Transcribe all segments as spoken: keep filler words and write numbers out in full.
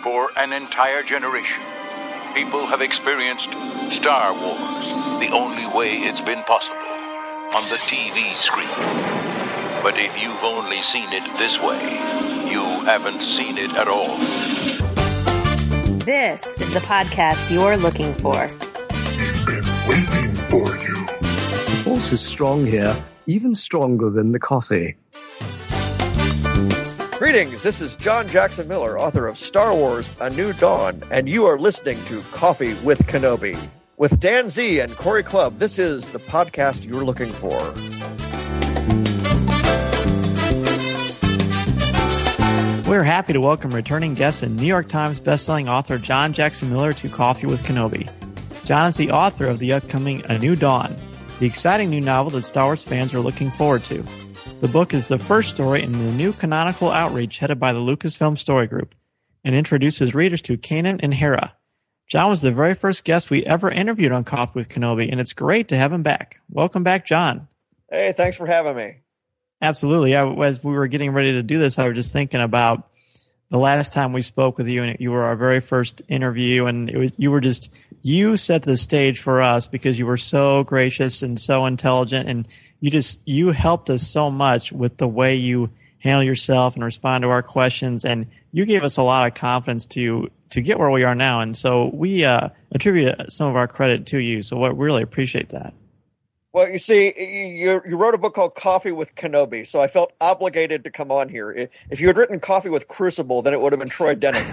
For an entire generation, people have experienced Star Wars the only way it's been possible, on the T V screen. But if you've only seen it this way, you haven't seen it at all. This is the podcast you're looking for. We've been waiting for you. The force is strong here, even stronger than the coffee. Greetings, this is John Jackson Miller, author of Star Wars: A New Dawn, and you are listening to Coffee with Kenobi. With Dan Z and Corey Clubb, this is the podcast you're looking for. We're happy to welcome returning guest and New York Times bestselling author John Jackson Miller to Coffee with Kenobi. John is the author of the upcoming A New Dawn, the exciting new novel that Star Wars fans are looking forward to. The book is the first story in the new canonical outreach headed by the Lucasfilm Story Group and introduces readers to Kanan and Hera. John was the very first guest we ever interviewed on Coffee with Kenobi, and it's great to have him back. Welcome back, John. Hey, thanks for having me. Absolutely. I, as we were getting ready to do this, I was just thinking about the last time we spoke with you, and you were our very first interview, and it was, you were just, you set the stage for us because you were so gracious and so intelligent, and you just, you helped us so much with the way you handle yourself and respond to our questions, and you gave us a lot of confidence to to get where we are now, and so we uh, attribute some of our credit to you, so we really appreciate that. Well, you see, you you wrote a book called Coffee with Kenobi, so I felt obligated to come on here. If you had written Coffee with Crucible, then it would have been Troy Denning.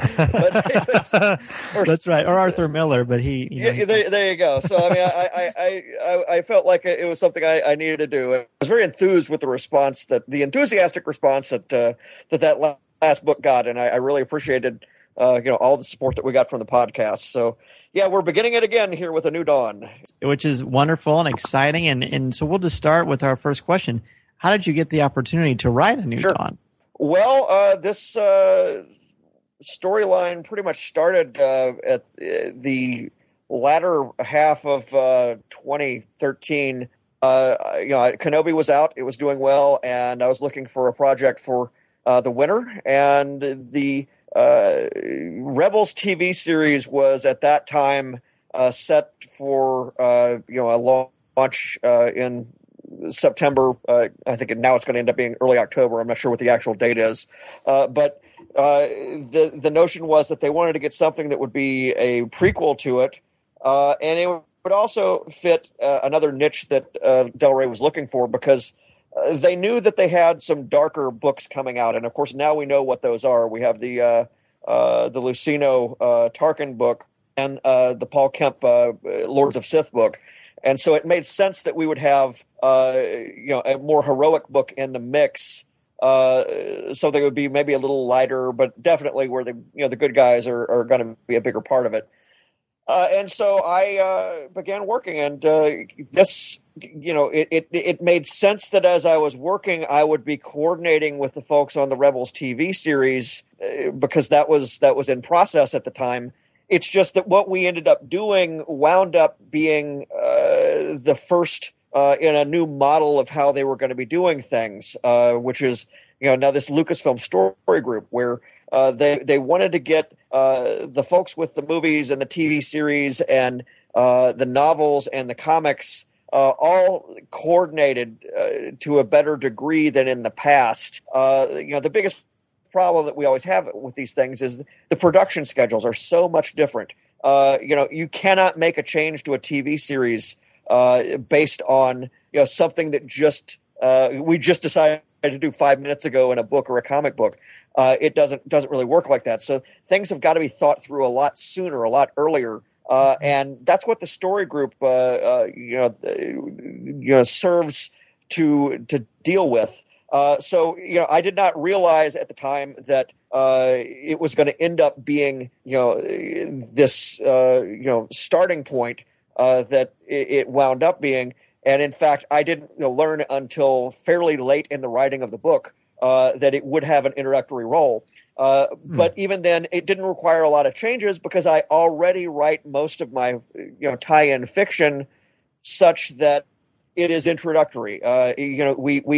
But or, That's right, or Arthur Miller, but he... You know, yeah, there, there you go. So, I mean, I I, I, I felt like it was something I, I needed to do. I was very enthused with the response, that the enthusiastic response that uh, that, that last book got, and I, I really appreciated uh, you know, all the support that we got from the podcast. So, yeah, we're beginning it again here with A New Dawn. Which is wonderful and exciting. And, and so we'll just start with our first question. How did you get the opportunity to write A New sure. Dawn? Well, uh, this uh, storyline pretty much started uh, at uh, the latter half of uh, twenty thirteen. Uh, you know, Kenobi was out. It was doing well. And I was looking for a project for uh, the winter. And the Uh, Rebels T V series was at that time uh, set for uh, you know a launch uh, in September. Uh, I think now it's going to end up being early October. I'm not sure what the actual date is, uh, but uh, the the notion was that they wanted to get something that would be a prequel to it, uh, and it would also fit uh, another niche that uh, Del Rey was looking for, because Uh, they knew that they had some darker books coming out, and of course now we know what those are. We have the uh, uh, the Lucino uh, Tarkin book and uh, the Paul Kemp uh, Lords of Sith book, and so it made sense that we would have uh, you know a more heroic book in the mix. Uh, so they would be maybe a little lighter, but definitely where the you know the good guys are, are going to be a bigger part of it. Uh, and so I uh, began working, and uh, this, you know, it, it it made sense that as I was working, I would be coordinating with the folks on the Rebels T V series, uh, because that was that was in process at the time. It's just that what we ended up doing wound up being uh, the first uh, in a new model of how they were going to be doing things, uh, which is, you know, now this Lucasfilm Story Group, where Uh, they they wanted to get uh, the folks with the movies and the T V series and uh, the novels and the comics uh, all coordinated uh, to a better degree than in the past. Uh, you know, the biggest problem that we always have with these things is the production schedules are so much different. Uh, you know, you cannot make a change to a T V series uh, based on you know something that just uh, we just decided to do five minutes ago in a book or a comic book. Uh, it doesn't doesn't really work like that. So things have got to be thought through a lot sooner, a lot earlier, uh, and that's what the story group, uh, uh, you know, uh, you know, serves to to deal with. Uh, so you know, I did not realize at the time that uh, it was going to end up being you know this uh, you know starting point uh, that it, it wound up being, and in fact, I didn't you know, learn until fairly late in the writing of the book Uh, that it would have an introductory role. Uh, hmm. But even then, it didn't require a lot of changes because I already write most of my you know tie-in fiction such that it is introductory. Uh, you know, we we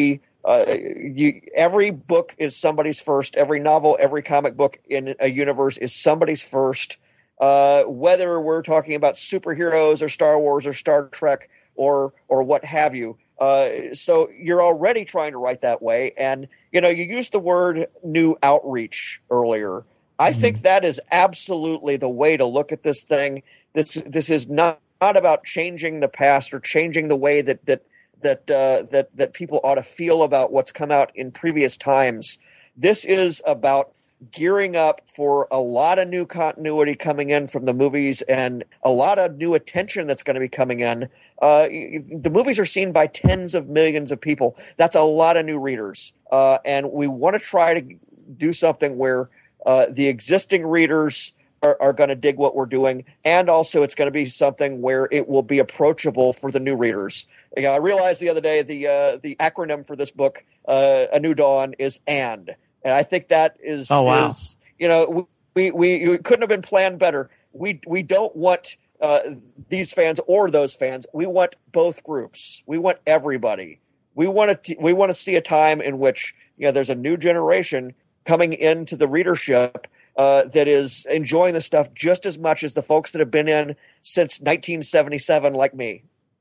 uh, you, every book is somebody's first. Every novel, every comic book in a universe is somebody's first. Uh, whether we're talking about superheroes or Star Wars or Star Trek or or what have you. Uh, so you're already trying to write that way. And, you know, you used the word new outreach earlier. I mm-hmm. think that is absolutely the way to look at this thing. This this is not, not about changing the past or changing the way that that that uh, that that people ought to feel about what's come out in previous times. This is about gearing up for a lot of new continuity coming in from the movies and a lot of new attention that's going to be coming in. Uh, the movies are seen by tens of millions of people. That's a lot of new readers. Uh, and we want to try to do something where uh, the existing readers are, are going to dig what we're doing. And also it's going to be something where it will be approachable for the new readers. You know, I realized the other day the, uh, the acronym for this book, uh, A New Dawn, is AND. And I think that is, oh, wow. is you know, we, we, we couldn't have been planned better. We we don't want uh, these fans or those fans. We want both groups. We want everybody. We want to we want to see a time in which, you know, there's a new generation coming into the readership uh, that is enjoying the stuff just as much as the folks that have been in since nineteen seventy-seven, like me.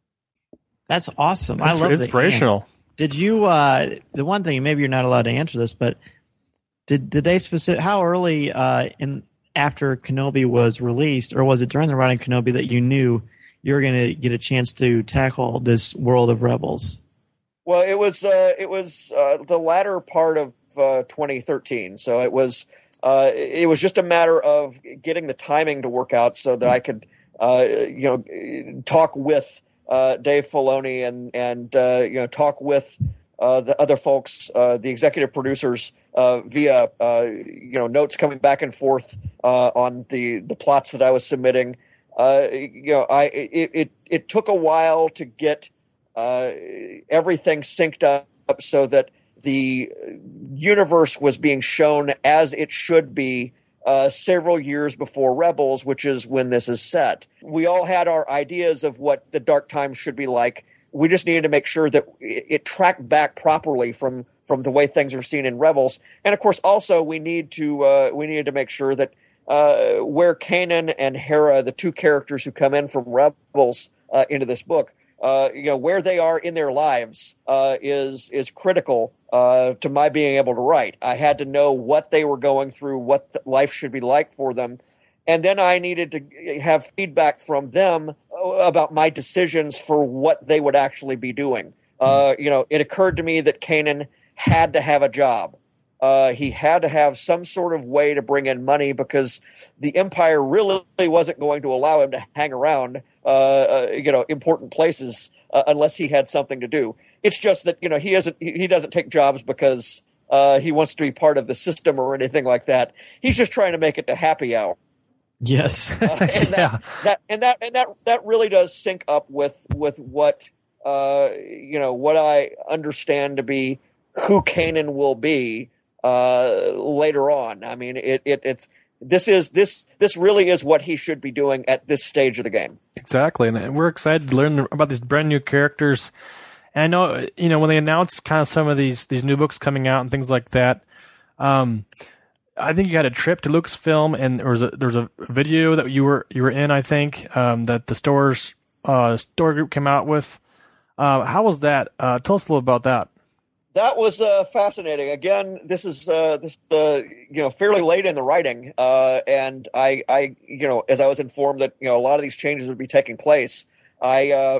That's awesome. That's I love inspirational. The Did you? Uh, the one thing, maybe you're not allowed to answer this, but Did did they specific how early uh, in after Kenobi was released, or was it during the writing of Kenobi that you knew you were going to get a chance to tackle this world of Rebels? Well, it was uh, it was uh, the latter part of uh, twenty thirteen, so it was uh, it was just a matter of getting the timing to work out so that I could uh, you know talk with uh, Dave Filoni and and uh, you know talk with uh, the other folks, uh, the executive producers. Uh, via uh, you know notes coming back and forth uh, on the, the plots that I was submitting, uh, you know I it, it it took a while to get uh, everything synced up so that the universe was being shown as it should be uh, several years before Rebels, which is when this is set. We all had our ideas of what the dark times should be like. We just needed to make sure that it, it tracked back properly from. from the way things are seen in Rebels. And of course, also we need to, uh, we needed to make sure that, uh, where Kanan and Hera, the two characters who come in from Rebels, uh, into this book, uh, you know, where they are in their lives, uh, is, is critical, uh, to my being able to write. I had to know what they were going through, what the life should be like for them. And then I needed to have feedback from them about my decisions for what they would actually be doing. Uh, you know, it occurred to me that Kanan had to have a job. Uh, he had to have some sort of way to bring in money because the Empire really wasn't going to allow him to hang around, uh, uh, you know, important places uh, unless he had something to do. It's just that, you know, he isn't, he doesn't take jobs because uh, he wants to be part of the system or anything like that. He's just trying to make it to happy hour. Yes. uh, and yeah. that, that, and that, and that, that really does sync up with, with what, uh, you know, what I understand to be who Kanan will be uh, later on. I mean, it, it it's this is this this really is what he should be doing at this stage of the game. Exactly, and we're excited to learn about these brand new characters. And I know, you know, when they announced kind of some of these these new books coming out and things like that, um, I think you had a trip to Lucasfilm, and there was a there was a video that you were you were in. I think um, that the stores uh, store group came out with. Uh, how was that? Uh, tell us a little about that. That was uh, fascinating. Again, this is uh, this uh, you know fairly late in the writing, uh, and I, I you know as I was informed that you know a lot of these changes would be taking place, I uh,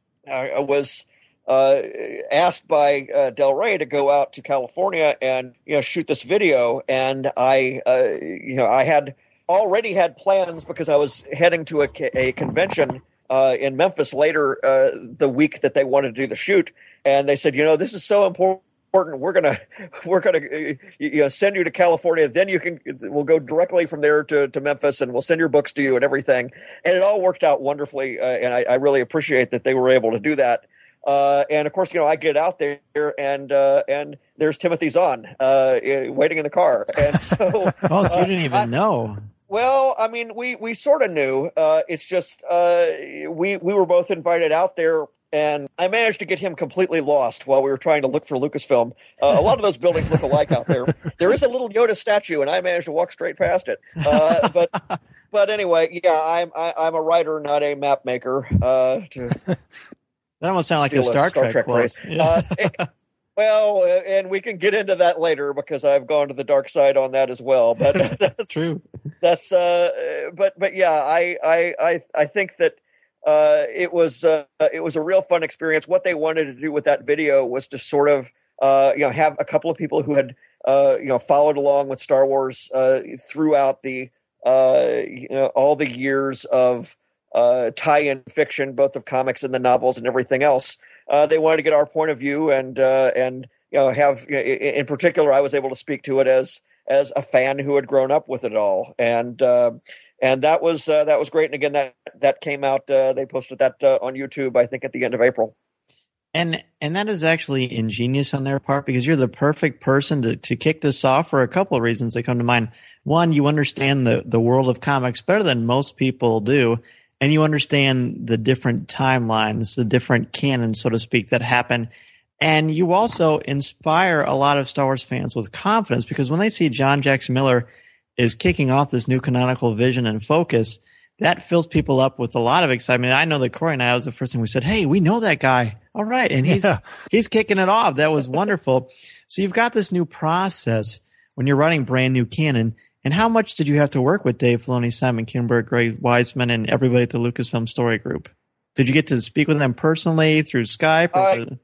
I was uh, asked by uh, Del Rey to go out to California and you know shoot this video, and I uh, you know I had already had plans because I was heading to a, a convention uh, in Memphis later uh, the week that they wanted to do the shoot. And they said, you know, this is so important. We're gonna, we're gonna, you know, send you to California. Then you can, we'll go directly from there to, to Memphis, and we'll send your books to you and everything. And it all worked out wonderfully. Uh, and I, I really appreciate that they were able to do that. Uh, and of course, you know, I get out there and uh, and there's Timothy Zahn uh, waiting in the car. And so, oh, so you didn't even uh, I, know. Well, I mean, we we sort of knew. Uh, it's just uh, we we were both invited out there. and I managed to get him completely lost while we were trying to look for Lucasfilm. Uh, a lot of those buildings look alike out there. There is a little Yoda statue, and I managed to walk straight past it. Uh, but but anyway, yeah, I'm I, I'm a writer, not a map maker. Uh, to that almost sounds like a Star, a Star Trek, Trek quote. phrase. Yeah. Uh, it, well, uh, and we can get into that later because I've gone to the dark side on that as well. But that's True. That's uh, but but yeah, I I I, I think that. Uh, it was uh, it was a real fun experience. What they wanted to do with that video was to sort of uh, you know have a couple of people who had uh, you know followed along with Star Wars uh, throughout the uh, you know, all the years of uh, tie-in fiction, both of comics and the novels and everything else. Uh, they wanted to get our point of view and uh, and you know have in particular, I was able to speak to it as as a fan who had grown up with it all and. Uh, And that was uh, that was great. And again, that that came out. Uh, they posted that uh, on YouTube, I think, at the end of April. And and that is actually ingenious on their part because you're the perfect person to, to kick this off for a couple of reasons that come to mind. One, you understand the, the world of comics better than most people do, and you understand the different timelines, the different canons, so to speak, that happen. And you also inspire a lot of Star Wars fans with confidence because when they see John Jackson Miller is kicking off this new canonical vision and focus, that fills people up with a lot of excitement. And I know that Corey and I was the first thing we said, hey, we know that guy. All right. And he's, yeah. he's kicking it off. That was wonderful. So you've got this new process when you're running brand new canon. And how much did you have to work with Dave Filoni, Simon Kinberg, Greg Weisman, and everybody at the Lucasfilm Story Group? Did you get to speak with them personally through Skype? Or uh,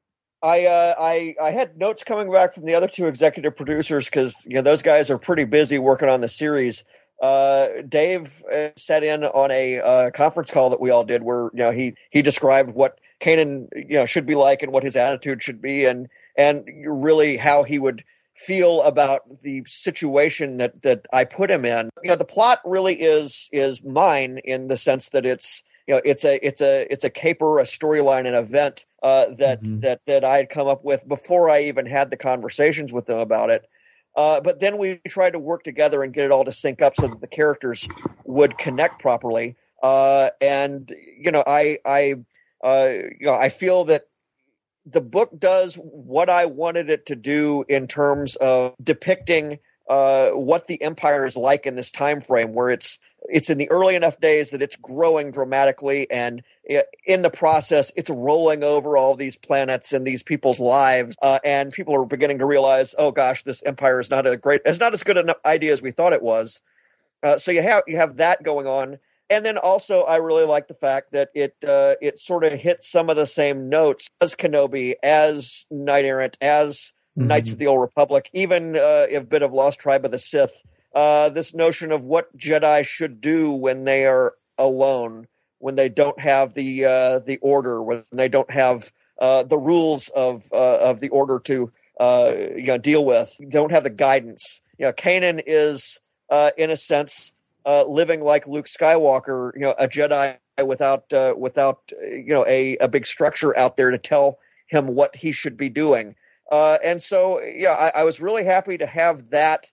I, uh, I I had notes coming back from the other two executive producers because you know those guys are pretty busy working on the series. Uh, Dave uh, set in on a uh, conference call that we all did, where you know he he described what Kanan you know should be like and what his attitude should be, and and really how he would feel about the situation that that I put him in. You know, the plot really is is mine in the sense that it's. You know, it's a it's a it's a caper, a storyline, an event uh, that mm-hmm. that that I had come up with before I even had the conversations with them about it. Uh, but then we tried to work together and get it all to sync up so that the characters would connect properly. Uh, and you know, I I uh, you know I feel that the book does what I wanted it to do in terms of depicting uh, what the Empire is like in this time frame, where it's. It's in the early enough days that it's growing dramatically, and in the process, it's rolling over all these planets and these people's lives. Uh, and people are beginning to realize, oh gosh, this empire is not a great, it's not as good an idea as we thought it was. Uh, so you have you have that going on, and then also I really like the fact that it uh, it sort of hits some of the same notes as Kenobi, as Knight Errant, as mm-hmm. Knights of the Old Republic, even uh, a bit of Lost Tribe of the Sith. Uh, this notion of what Jedi should do when they are alone, when they don't have the uh, the order, when they don't have uh, the rules of uh, of the order to uh, you know deal with, don't have the guidance. You know, Kanan is uh, in a sense uh, living like Luke Skywalker, you know, a Jedi without uh, without you know a, a big structure out there to tell him what he should be doing. Uh, and so, yeah, I, I was really happy to have that.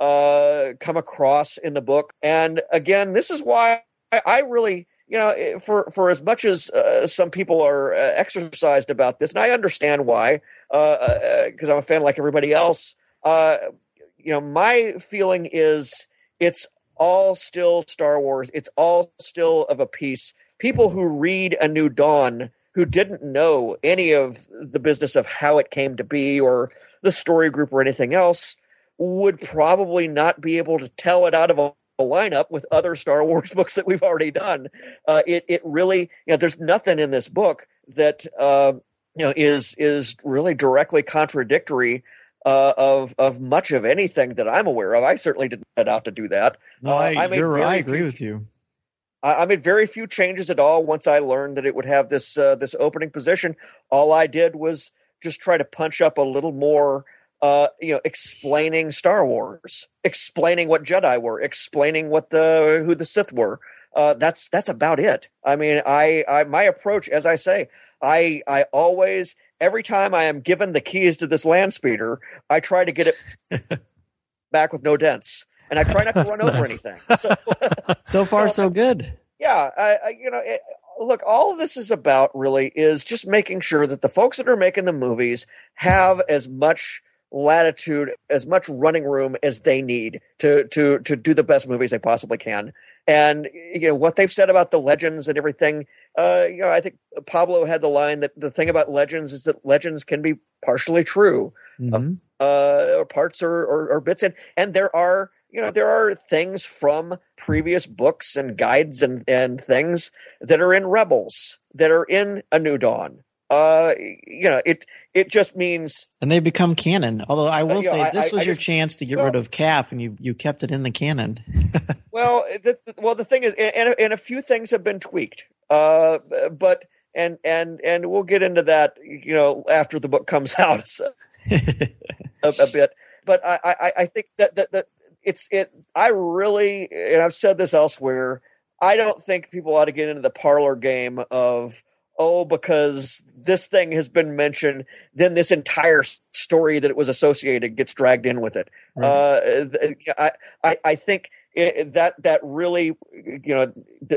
Uh, come across in the book. And again, this is why I, I really, you know, for, for as much as uh, some people are uh, exercised about this, and I understand why, because uh, uh, I'm a fan like everybody else, uh, you know, my feeling is it's all still Star Wars. It's all still of a piece. People who read A New Dawn who didn't know any of the business of how it came to be or the story group or anything else would probably not be able to tell it out of a, a lineup with other Star Wars books that we've already done. Uh, it it really, you know, there's nothing in this book that uh, you know is is really directly contradictory uh, of of much of anything that I'm aware of. I certainly didn't set out to do that. No, I, uh, I, you're, I agree few, with you. I, I made very few changes at all once I learned that it would have this uh, this opening position. All I did was just try to punch up a little more. Uh, you know, explaining Star Wars, explaining what Jedi were, explaining what the who the Sith were. Uh, that's that's about it. I mean, I, I my approach, as I say, I I always every time I am given the keys to this land speeder, I try to get it back with no dents, and I try not to run over anything. So, so far, so, so good. Yeah, I, I you know. It, look, all of this is about really is just making sure that the folks that are making the movies have as much latitude, as much running room as they need to to to do the best movies they possibly can. And you know what they've said about the legends and everything. Uh, you know, I think Pablo had the line that the thing about legends is that legends can be partially true, Mm-hmm. uh, or parts or, or, or bits, and and there are you know there are things from previous books and guides and and things that are in Rebels, that are in A New Dawn. Uh, you know, it it just means, And they become canon. Although I will Uh, you know, say I- this I- was I your just- chance to get well- rid of Calf, and you, you kept it in the canon. well, the, well, the thing is, and and a few things have been tweaked. Uh, but and and and we'll get into that, you know, after the book comes out so, a, a bit. But I, I I think that that that it's it. I really, and I've said this elsewhere, I don't think people ought to get into the parlor game of, oh, because this thing has been mentioned, then this entire story that it was associated gets dragged in with it. Right. Uh, I, I, I think it, that that really, you know,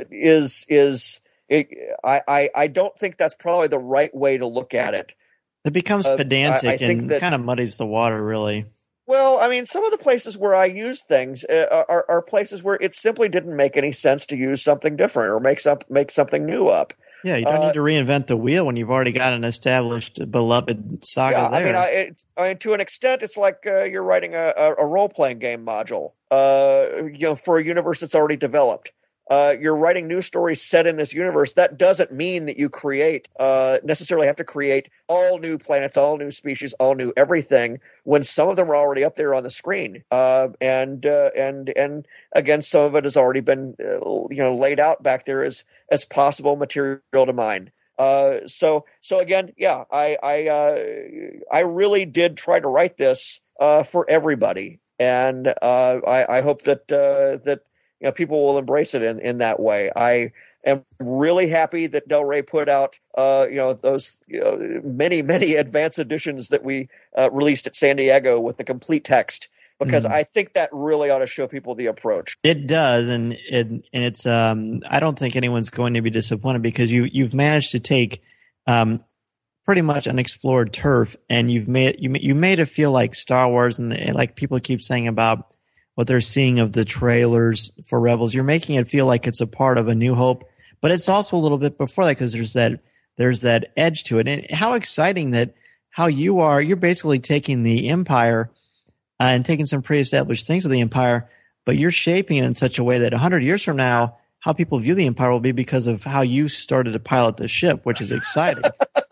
is is. It, I, I I don't think that's probably the right way to look at it. It becomes Uh, pedantic I- I think and that- kind of muddies the water, really. Well, I mean, some of the places where I use things uh, are, are places where it simply didn't make any sense to use something different or make some make something new up. Yeah, you don't Uh, need to reinvent the wheel when you've already got an established, beloved saga Yeah, there. I mean, I, it, I mean, to an extent, it's like uh, you're writing a, a, a role playing game module, uh, you know, for a universe that's already developed. Uh, you're writing new stories set in this universe. That doesn't mean that you create uh, necessarily have to create all new planets, all new species, all new everything, when some of them are already up there on the screen. Uh, and uh, and and again, some of it has already been uh, you know laid out back there as as possible material to mine. Uh, so so again, yeah, I I uh, I really did try to write this uh, for everybody, and uh, I, I hope that uh, that. You know, people will embrace it in, in that way. I am really happy that Del Rey put out, uh, you know, those you know, many, many advance editions that we uh, released at San Diego with the complete text, because Mhm. I think that really ought to show people the approach. It does, and it and it's. Um, I don't think anyone's going to be disappointed because you you've managed to take um, pretty much unexplored turf, and you've made you you made it feel like Star Wars, and, and like people keep saying about what they're seeing of the trailers for Rebels. You're making it feel like it's a part of A New Hope, but it's also a little bit before that because there's that there's that edge to it. And how exciting that how you are. You're basically taking the Empire uh, and taking some pre-established things of the Empire, but you're shaping it in such a way that one hundred years from now, how people view the Empire will be because of how you started to pilot the ship, which is exciting.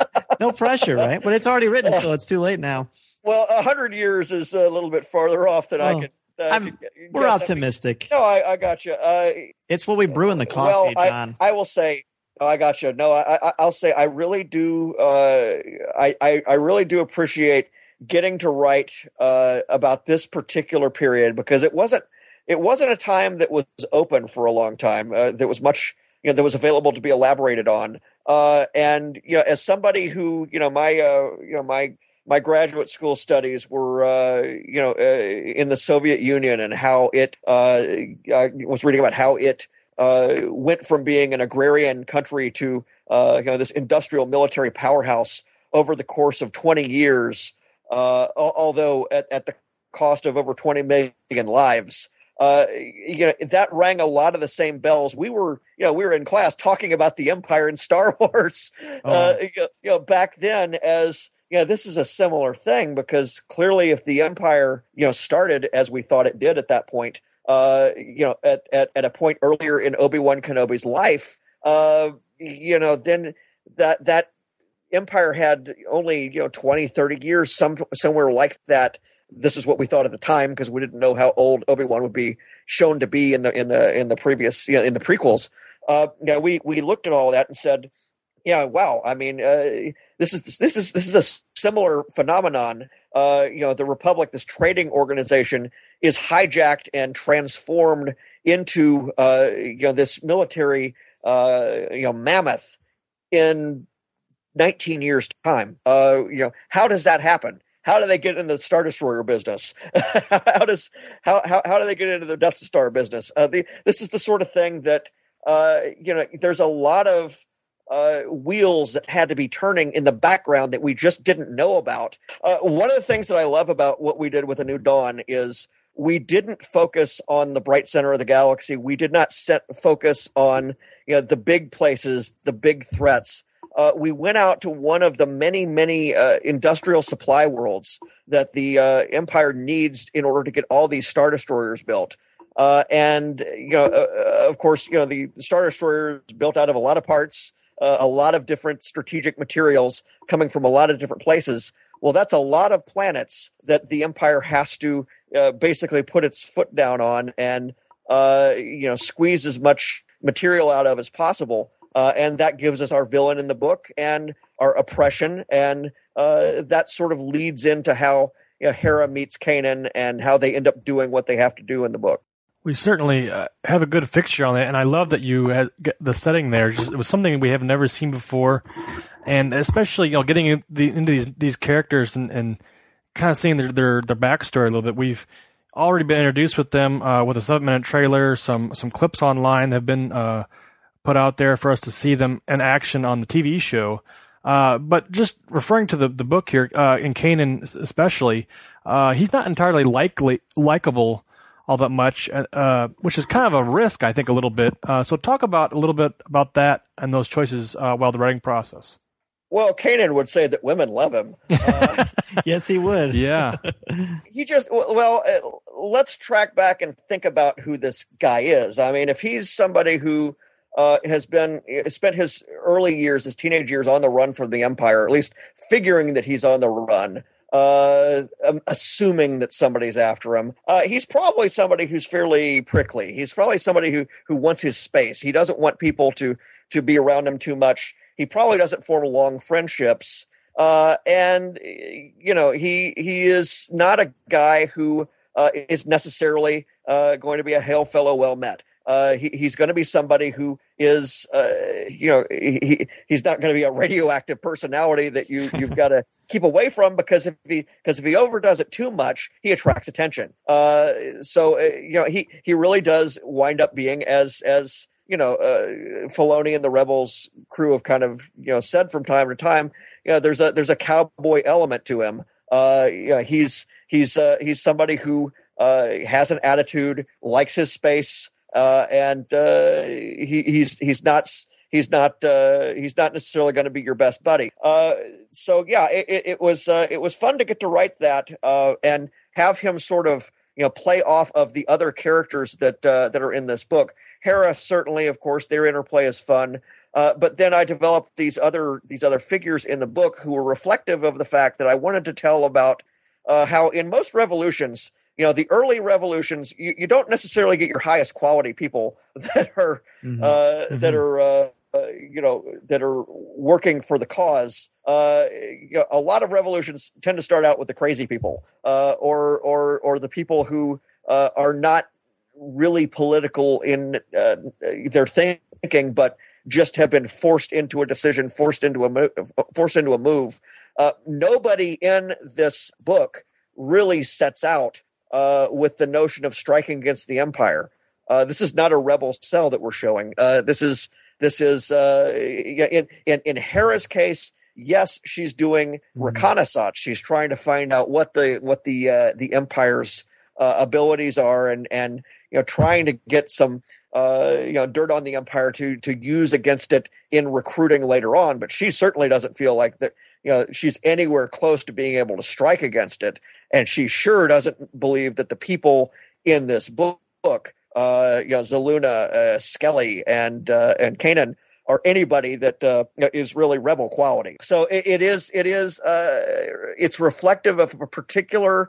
No pressure, right? But it's already written, so it's too late now. Well, a hundred years is a little bit farther off than I Oh, could. Uh, I'm- could We're guess. I mean, optimistic. no, I, I got you. Uh, It's what we brew in the coffee, well, John. I, I will say, oh, I got you. No, I, I, I'll say I really do. Uh, I, I, I really do appreciate getting to write uh, about this particular period, because it wasn't it wasn't a time that was open for a long time. Uh, that was much you know that was available to be elaborated on. Uh, and you know, as somebody who you know my uh, you know my my graduate school studies were, uh, you know, uh, in the Soviet Union, and how it uh, I was reading about how it uh, went from being an agrarian country to uh, you know this industrial military powerhouse over the course of twenty years, uh, al- although at, at the cost of over twenty million lives. Uh, you know, that rang a lot of the same bells. We were, you know, we were in class talking about the Empire in Star Wars, Oh. uh, you know, back then as. Yeah, this is a similar thing, because clearly if the Empire, you know, started as we thought it did at that point, uh, you know, at, at, at a point earlier in Obi-Wan Kenobi's life, uh, you know, then that, that Empire had only, you know, twenty, thirty years, some, somewhere like that. This is what we thought at the time, because we didn't know how old Obi-Wan would be shown to be in the, in the, in the previous, you know, in the prequels. Uh, yeah, we, we looked at all that and said, yeah, wow. I mean, uh, this is this is this is a similar phenomenon. Uh, you know, the Republic, this trading organization, is hijacked and transformed into uh, you know this military uh, you know mammoth in nineteen years' time. Uh, you know, how does that happen? How do they get into the Star Destroyer business? how does how, how how do they get into the Death Star business? Uh, the, this is the sort of thing that uh, you know. There's a lot of uh, wheels that had to be turning in the background that we just didn't know about. Uh, one of the things that I love about what we did with A New Dawn is we didn't focus on the bright center of the galaxy. We did not set focus on, you know, the big places, the big threats. Uh, we went out to one of the many, many uh, industrial supply worlds that the uh, Empire needs in order to get all these Star Destroyers built. Uh, and, you know, uh, of course, you know, the Star Destroyer is built out of a lot of parts, uh, a lot of different strategic materials coming from a lot of different places. Well, that's a lot of planets that the Empire has to uh, basically put its foot down on and, uh, you know, squeeze as much material out of as possible. Uh, and that gives us our villain in the book and our oppression. And uh, that sort of leads into how, you know, Hera meets Kanan and how they end up doing what they have to do in the book. We certainly uh, have a good fixture on it, and I love that you had the setting there. Just, it was something we have never seen before, and especially, you know, getting in the, into these these characters and, and kind of seeing their, their their backstory a little bit. We've already been introduced with them uh, with a seven minute trailer. Some some clips online have been uh, put out there for us to see them in action on the T V show. Uh, but just referring to the the book here, uh, in Kanan especially, uh, he's not entirely likely likable all that much, uh, which is kind of a risk, I think, a little bit. Uh, so talk about a little bit about that and those choices uh, while the writing process. Well, Kanan would say that women love him. Uh, yes, he would. Yeah. He just, well, uh, let's track back and think about who this guy is. I mean, if he's somebody who uh, has been, spent his early years, his teenage years on the run from the Empire, at least figuring that he's on the run, Uh, um, assuming that somebody's after him. Uh, he's probably somebody who's fairly prickly. He's probably somebody who, who wants his space. He doesn't want people to, to be around him too much. He probably doesn't form long friendships. Uh, and, you know, he, he is not a guy who, uh, is necessarily, uh, going to be a hail fellow well met. Uh, he, he's going to be somebody who is, uh, you know, he, he's not going to be a radioactive personality that you, you've got to keep away from, because if he, because if he overdoes it too much, he attracts attention. Uh, so, uh, you know, he, he really does wind up being, as, as, you know, uh, Filoni and the Rebels crew have kind of, you know, said from time to time, you know, there's a, there's a cowboy element to him. Uh, you know, he's, he's, uh, he's somebody who, uh, has an attitude, likes his space. Uh, and uh, he, he's he's not he's not uh, he's not necessarily going to be your best buddy. Uh, so yeah, it, it was uh, it was fun to get to write that uh, and have him sort of, you know, play off of the other characters that uh, that are in this book. Hera, certainly, of course, their interplay is fun. Uh, but then I developed these other these other figures in the book who were reflective of the fact that I wanted to tell about uh, how in most revolutions, you know, the early revolutions, you, you don't necessarily get your highest quality people that are mm-hmm. Uh, mm-hmm. that are uh, uh, you know that are working for the cause. Uh, you know, a lot of revolutions tend to start out with the crazy people, uh, or or or the people who uh, are not really political in uh, their thinking, but just have been forced into a decision, forced into a move, forced into a move. Uh, nobody in this book really sets out Uh, with the notion of striking against the Empire. Uh, this is not a rebel cell that we're showing. Uh, this is this is uh, in, in in Hera's case. Yes, she's doing mm-hmm. reconnaissance. She's trying to find out what the what the uh, the Empire's uh, abilities are, and and you know trying to get some uh, you know dirt on the Empire to to use against it in recruiting later on. But she certainly doesn't feel like that. You know, she's anywhere close to being able to strike against it. And she sure doesn't believe that the people in this book, uh, you know, Zaluna, uh, Skelly, and uh, and Kanan are anybody that uh, is really rebel quality. So it, it is, it is, uh, it's reflective of a particular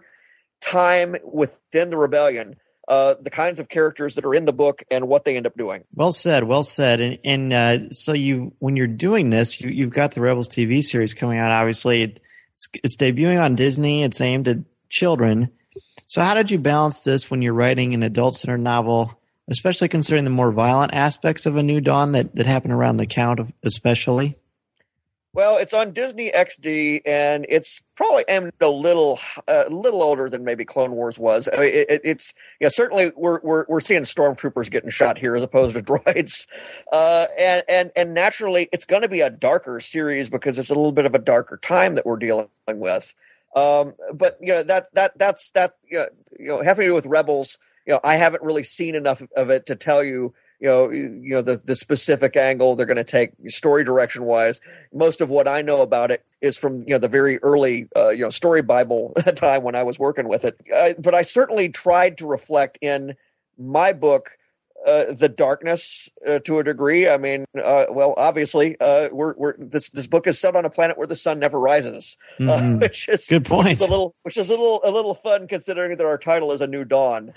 time within the rebellion. Uh, the kinds of characters that are in the book and what they end up doing. Well said, well said. And, and uh, so you, when you're doing this, you, you've got the Rebels T V series coming out. Obviously, it's, it's debuting on Disney. It's aimed at children. So how did you balance this when you're writing an adult-centered novel, especially considering the more violent aspects of A New Dawn that, that happen around the Count, of, especially? Well, it's on Disney X D, and it's probably aimed a little, a uh, little older than maybe Clone Wars was. I mean, it, it's yeah, certainly we're we're we're seeing stormtroopers getting shot here as opposed to droids, uh, and and and naturally, it's going to be a darker series because it's a little bit of a darker time that we're dealing with. Um, but you know that that that's that you know, you know having to do with Rebels. You know, I haven't really seen enough of it to tell you. You know, you know the, the specific angle they're going to take story direction wise. Most of what I know about it is from you know the very early uh, you know story Bible time when I was working with it. Uh, but I certainly tried to reflect in my book uh, the darkness uh, to a degree. I mean, uh, well, obviously, uh, we're we're this this book is set on a planet where the sun never rises, mm-hmm. uh, which is good point. Which is a little, which is a little a little fun considering that our title is A New Dawn.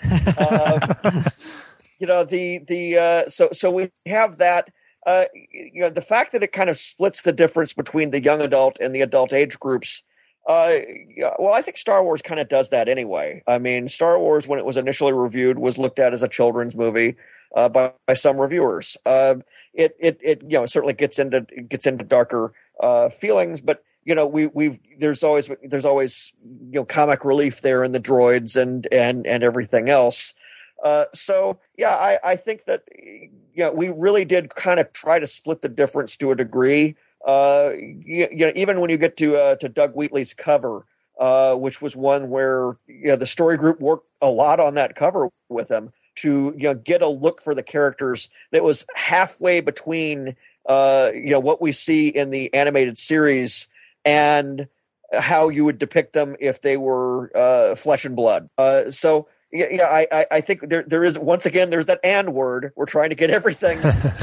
Uh, You know, the, the, uh, so, so we have that, uh, you know, the fact that it kind of splits the difference between the young adult and the adult age groups. Uh, yeah, well, I think Star Wars kind of does that anyway. I mean, Star Wars, when it was initially reviewed, was looked at as a children's movie, uh, by, by some reviewers. Uh, it, it, it, you know, certainly gets into, gets into darker, uh, feelings, but, you know, we, we've, there's always, there's always, you know, comic relief there in the droids and, and, and everything else. Uh, so, yeah, I, I think that, you know, we really did kind of try to split the difference to a degree. Uh, you, you know, even when you get to uh, to Doug Wheatley's cover, uh, which was one where you know, the story group worked a lot on that cover with him to you know get a look for the characters that was halfway between uh, you know what we see in the animated series and how you would depict them if they were uh, flesh and blood. Uh, so. Yeah, yeah, I, I think there, there is once again. There's that "and" word. We're trying to get everything.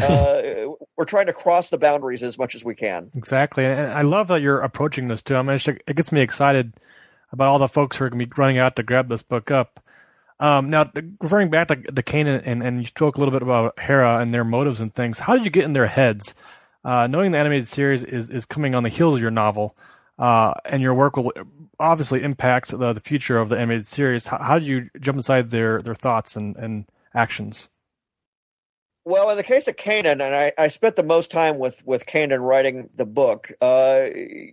uh, we're trying to cross the boundaries as much as we can. Exactly, and I love that you're approaching this too. I mean, it gets me excited about all the folks who are going to be running out to grab this book up. Um, now, referring back to, to Kanan, and, and you spoke a little bit about Hera and their motives and things. How did you get in their heads, uh, knowing the animated series is is coming on the heels of your novel? Uh, and your work will obviously impact the, the future of the animated series. How, how do you jump inside their, their thoughts and, and actions? Well, in the case of Kanan, and I, I spent the most time with, with Kanan writing the book, uh,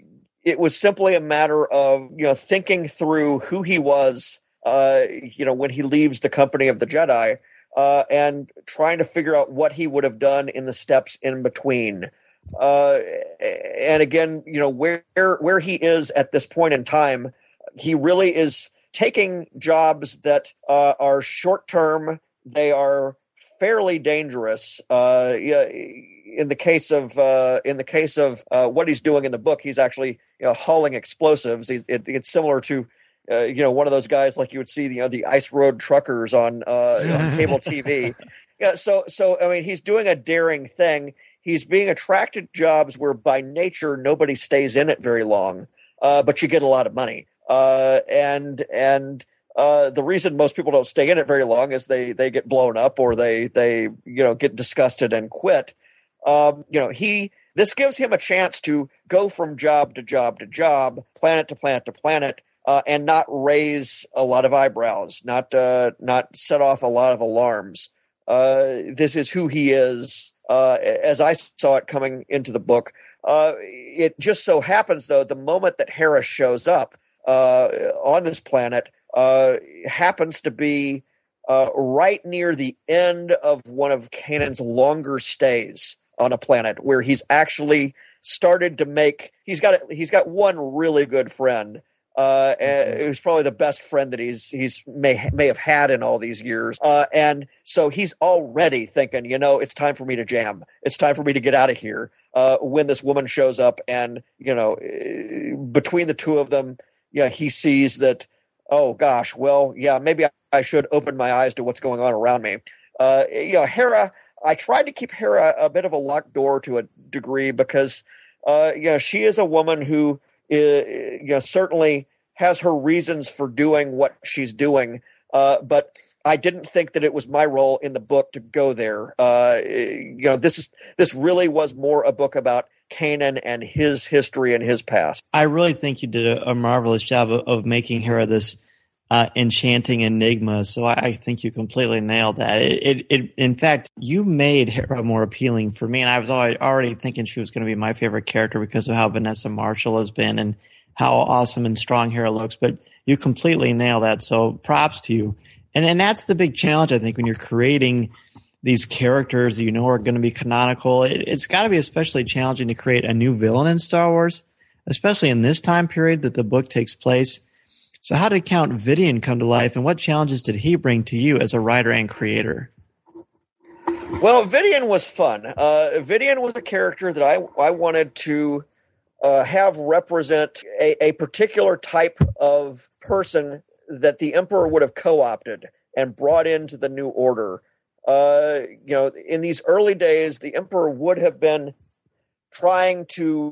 it was simply a matter of, you know, thinking through who he was, uh, you know, when he leaves the company of the Jedi, uh, and trying to figure out what he would have done in the steps in between. Uh, and again, you know, where, where he is at this point in time, he really is taking jobs that, uh, are short-term. They are fairly dangerous. Uh, in the case of, uh, in the case of, uh, what he's doing in the book, he's actually, you know, hauling explosives. It, it, it's similar to, uh, you know, one of those guys like you would see, you know, the Ice Road Truckers on, uh, on cable T V. Yeah. So, so, I mean, he's doing a daring thing. He's being attracted to jobs where by nature nobody stays in it very long, uh, but you get a lot of money. Uh, and and uh, the reason most people don't stay in it very long is they they get blown up or they they you know get disgusted and quit. Um, you know he this gives him a chance to go from job to job to job, planet to planet to planet, uh, and not raise a lot of eyebrows, not uh, not set off a lot of alarms. Uh, this is who he is. Uh, as I saw it coming into the book, uh, it just so happens, though, the moment that Hera shows up uh, on this planet uh, happens to be uh, right near the end of one of Kanan's longer stays on a planet, where he's actually started to make. He's got a, he's got one really good friend. Uh, mm-hmm. Who's probably the best friend that he's he's may may have had in all these years, uh, and so he's already thinking, you know, it's time for me to jam. It's time for me to get out of here. Uh, when this woman shows up, and you know, between the two of them, yeah, he sees that. Oh gosh, well, yeah, maybe I, I should open my eyes to what's going on around me. Uh, you know, Hera. I tried to keep Hera a bit of a locked door to a degree because, uh, you know, she is a woman who. Uh, you know, certainly has her reasons for doing what she's doing, uh, but I didn't think that it was my role in the book to go there. Uh, you know, this is this really was more a book about Kanan and his history and his past. I really think you did a, a marvelous job of, of making Hera this uh, enchanting enigma. So I, I think you completely nailed that. It, it, it, in fact, you made Hera more appealing for me, and I was already, already thinking she was going to be my favorite character because of how Vanessa Marshall has been and how awesome and strong Hera looks. But you completely nailed that. So props to you. And and that's the big challenge, I think, when you're creating these characters that you know are going to be canonical. It, it's got to be especially challenging to create a new villain in Star Wars, especially in this time period that the book takes place. So how did Count Vidian come to life, and what challenges did he bring to you as a writer and creator? Well, Vidian was fun. Uh, Vidian was a character that I, I wanted to uh, have represent a, a particular type of person that the Emperor would have co-opted and brought into the New Order. Uh, you know, in these early days, the Emperor would have been trying to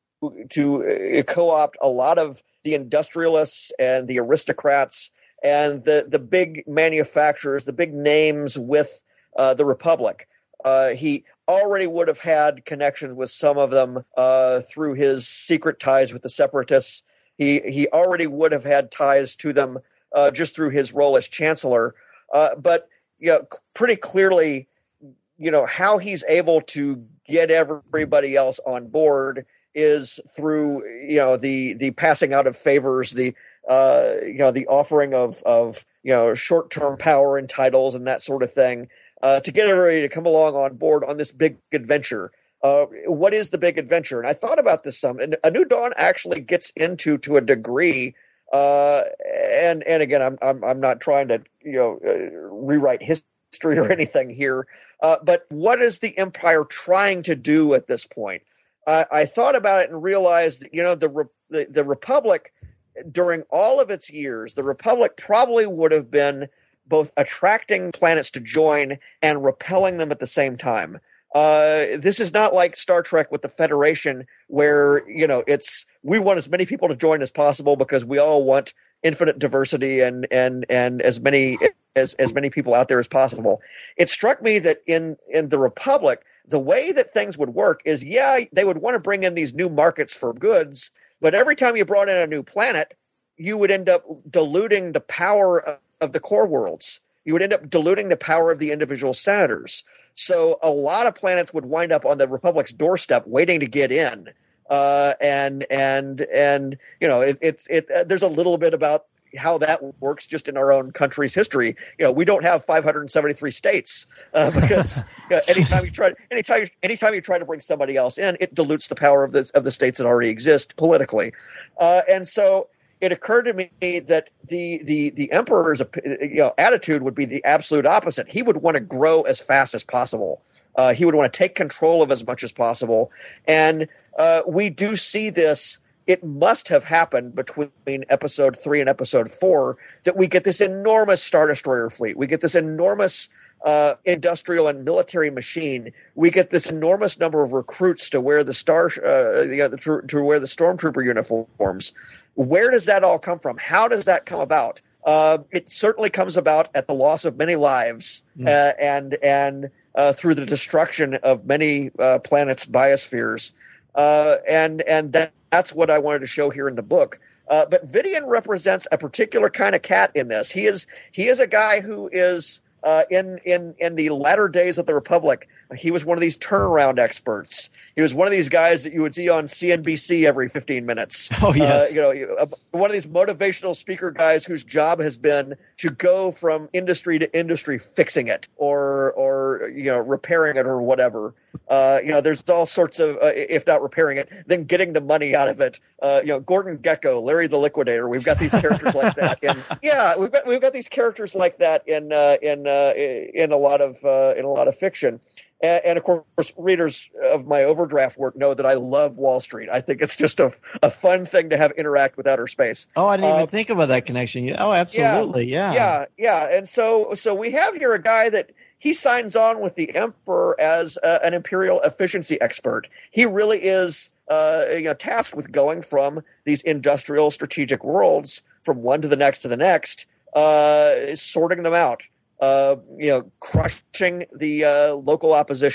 to co-opt a lot of the industrialists and the aristocrats and the, the big manufacturers, the big names with uh, the Republic. Uh, he already would have had connections with some of them uh, through his secret ties with the Separatists. He he already would have had ties to them uh, just through his role as Chancellor. Uh, but you know, pretty clearly, you know, how he's able to get everybody else on board is through, you know, the the passing out of favors, the uh, you know, the offering of of you know short-term power and titles and that sort of thing uh, to get everybody to come along on board on this big adventure. Uh, what is the big adventure? And I thought about this some. And A New Dawn actually gets into to a degree. Uh, and and again, I'm I'm I'm not trying to you know uh, rewrite history or anything here. Uh, but what is the Empire trying to do at this point? Uh, I thought about it and realized that, you know, the, Re- the the Republic, during all of its years, the Republic probably would have been both attracting planets to join and repelling them at the same time. Uh, this is not like Star Trek with the Federation, where, you know, it's we want as many people to join as possible because we all want infinite diversity and and and as many as as many people out there as possible. It struck me that in in the Republic, the way that things would work is, yeah, they would want to bring in these new markets for goods, but every time you brought in a new planet, you would end up diluting the power of the core worlds. You would end up diluting the power of the individual senators. So a lot of planets would wind up on the Republic's doorstep waiting to get in. Uh, and, and, and, you know, it, it's, it, uh, there's a little bit about how that works just in our own country's history. You know, we don't have five hundred seventy-three states uh, because you know, anytime you try, anytime, you, anytime you try to bring somebody else in, it dilutes the power of the of the states that already exist politically. Uh, and so it occurred to me that the the the emperor's you know attitude would be the absolute opposite. He would want to grow as fast as possible. Uh, he would want to take control of as much as possible, and uh, we do see this. It must have happened between episode three and episode four that we get this enormous Star Destroyer fleet. We get this enormous uh, industrial and military machine. We get this enormous number of recruits to wear the star, uh, you know, to, to wear the stormtrooper uniforms. Where does that all come from? How does that come about? Uh, it certainly comes about at the loss of many lives mm. uh, and and uh, through the destruction of many uh, planets' biospheres. Uh, and and that, that's what I wanted to show here in the book. Uh, but Vidian represents a particular kind of cat in this. He is he is a guy who is uh, in in in the latter days of the Republic. He was one of these turnaround experts. He was one of these guys that you would see on C N B C every fifteen minutes. Oh yes, uh, you know, one of these motivational speaker guys whose job has been to go from industry to industry, fixing it or or you know repairing it or whatever. Uh, you know, there's all sorts of, uh, if not repairing it, then getting the money out of it. Uh, you know, Gordon Gekko, Larry the Liquidator. We've got these characters like that. In, yeah, we've got we've got these characters like that in uh, in uh, in a lot of uh, in a lot of fiction. And, and of course, readers of my Overdraft work know that I love Wall Street. I think it's just a a fun thing to have interact with outer space. Oh, I didn't uh, even think about that connection. Oh, absolutely, yeah, yeah, yeah. yeah. And so so we have here a guy that. He signs on with the Emperor as uh, an imperial efficiency expert. He really is uh, you know, tasked with going from these industrial strategic worlds from one to the next to the next, uh, sorting them out, uh, you know, crushing the uh, local opposition,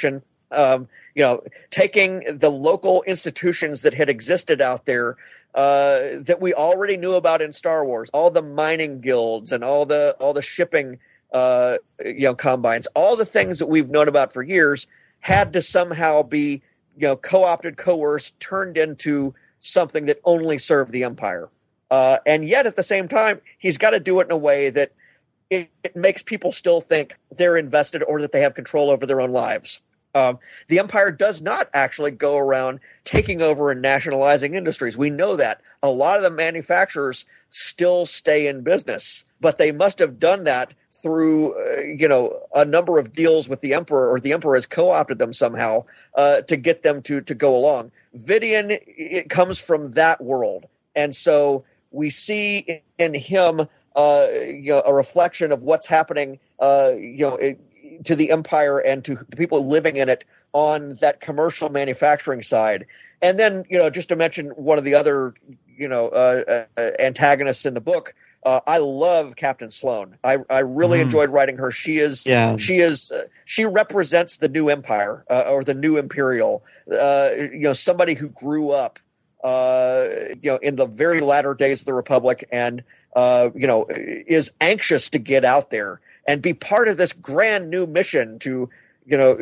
Um, you know, taking the local institutions that had existed out there uh, that we already knew about in Star Wars, all the mining guilds and all the all the shipping uh, you know combines, all the things that we've known about for years had to somehow be you know co-opted, coerced, turned into something that only served the Empire. Uh, and yet, at the same time, he's got to do it in a way that it, it makes people still think they're invested or that they have control over their own lives. Um, the Empire does not actually go around taking over and nationalizing industries. We know that. A lot of the manufacturers still stay in business, but they must have done that through, uh, you know, a number of deals with the Emperor, or the Emperor has co-opted them somehow uh, to get them to to go along. Vidian, it comes from that world, and so we see in him, uh, you know, a reflection of what's happening, uh, you know. It, to the Empire and to the people living in it on that commercial manufacturing side. And then, you know, just to mention one of the other, you know, uh, uh, antagonists in the book, uh, I love Captain Sloane. I, I really mm. enjoyed writing her. She is, yeah. she is, uh, she represents the new Empire uh, or the new Imperial, uh, you know, somebody who grew up, uh, you know, in the very latter days of the Republic and, uh, you know, is anxious to get out there and be part of this grand new mission to, you know,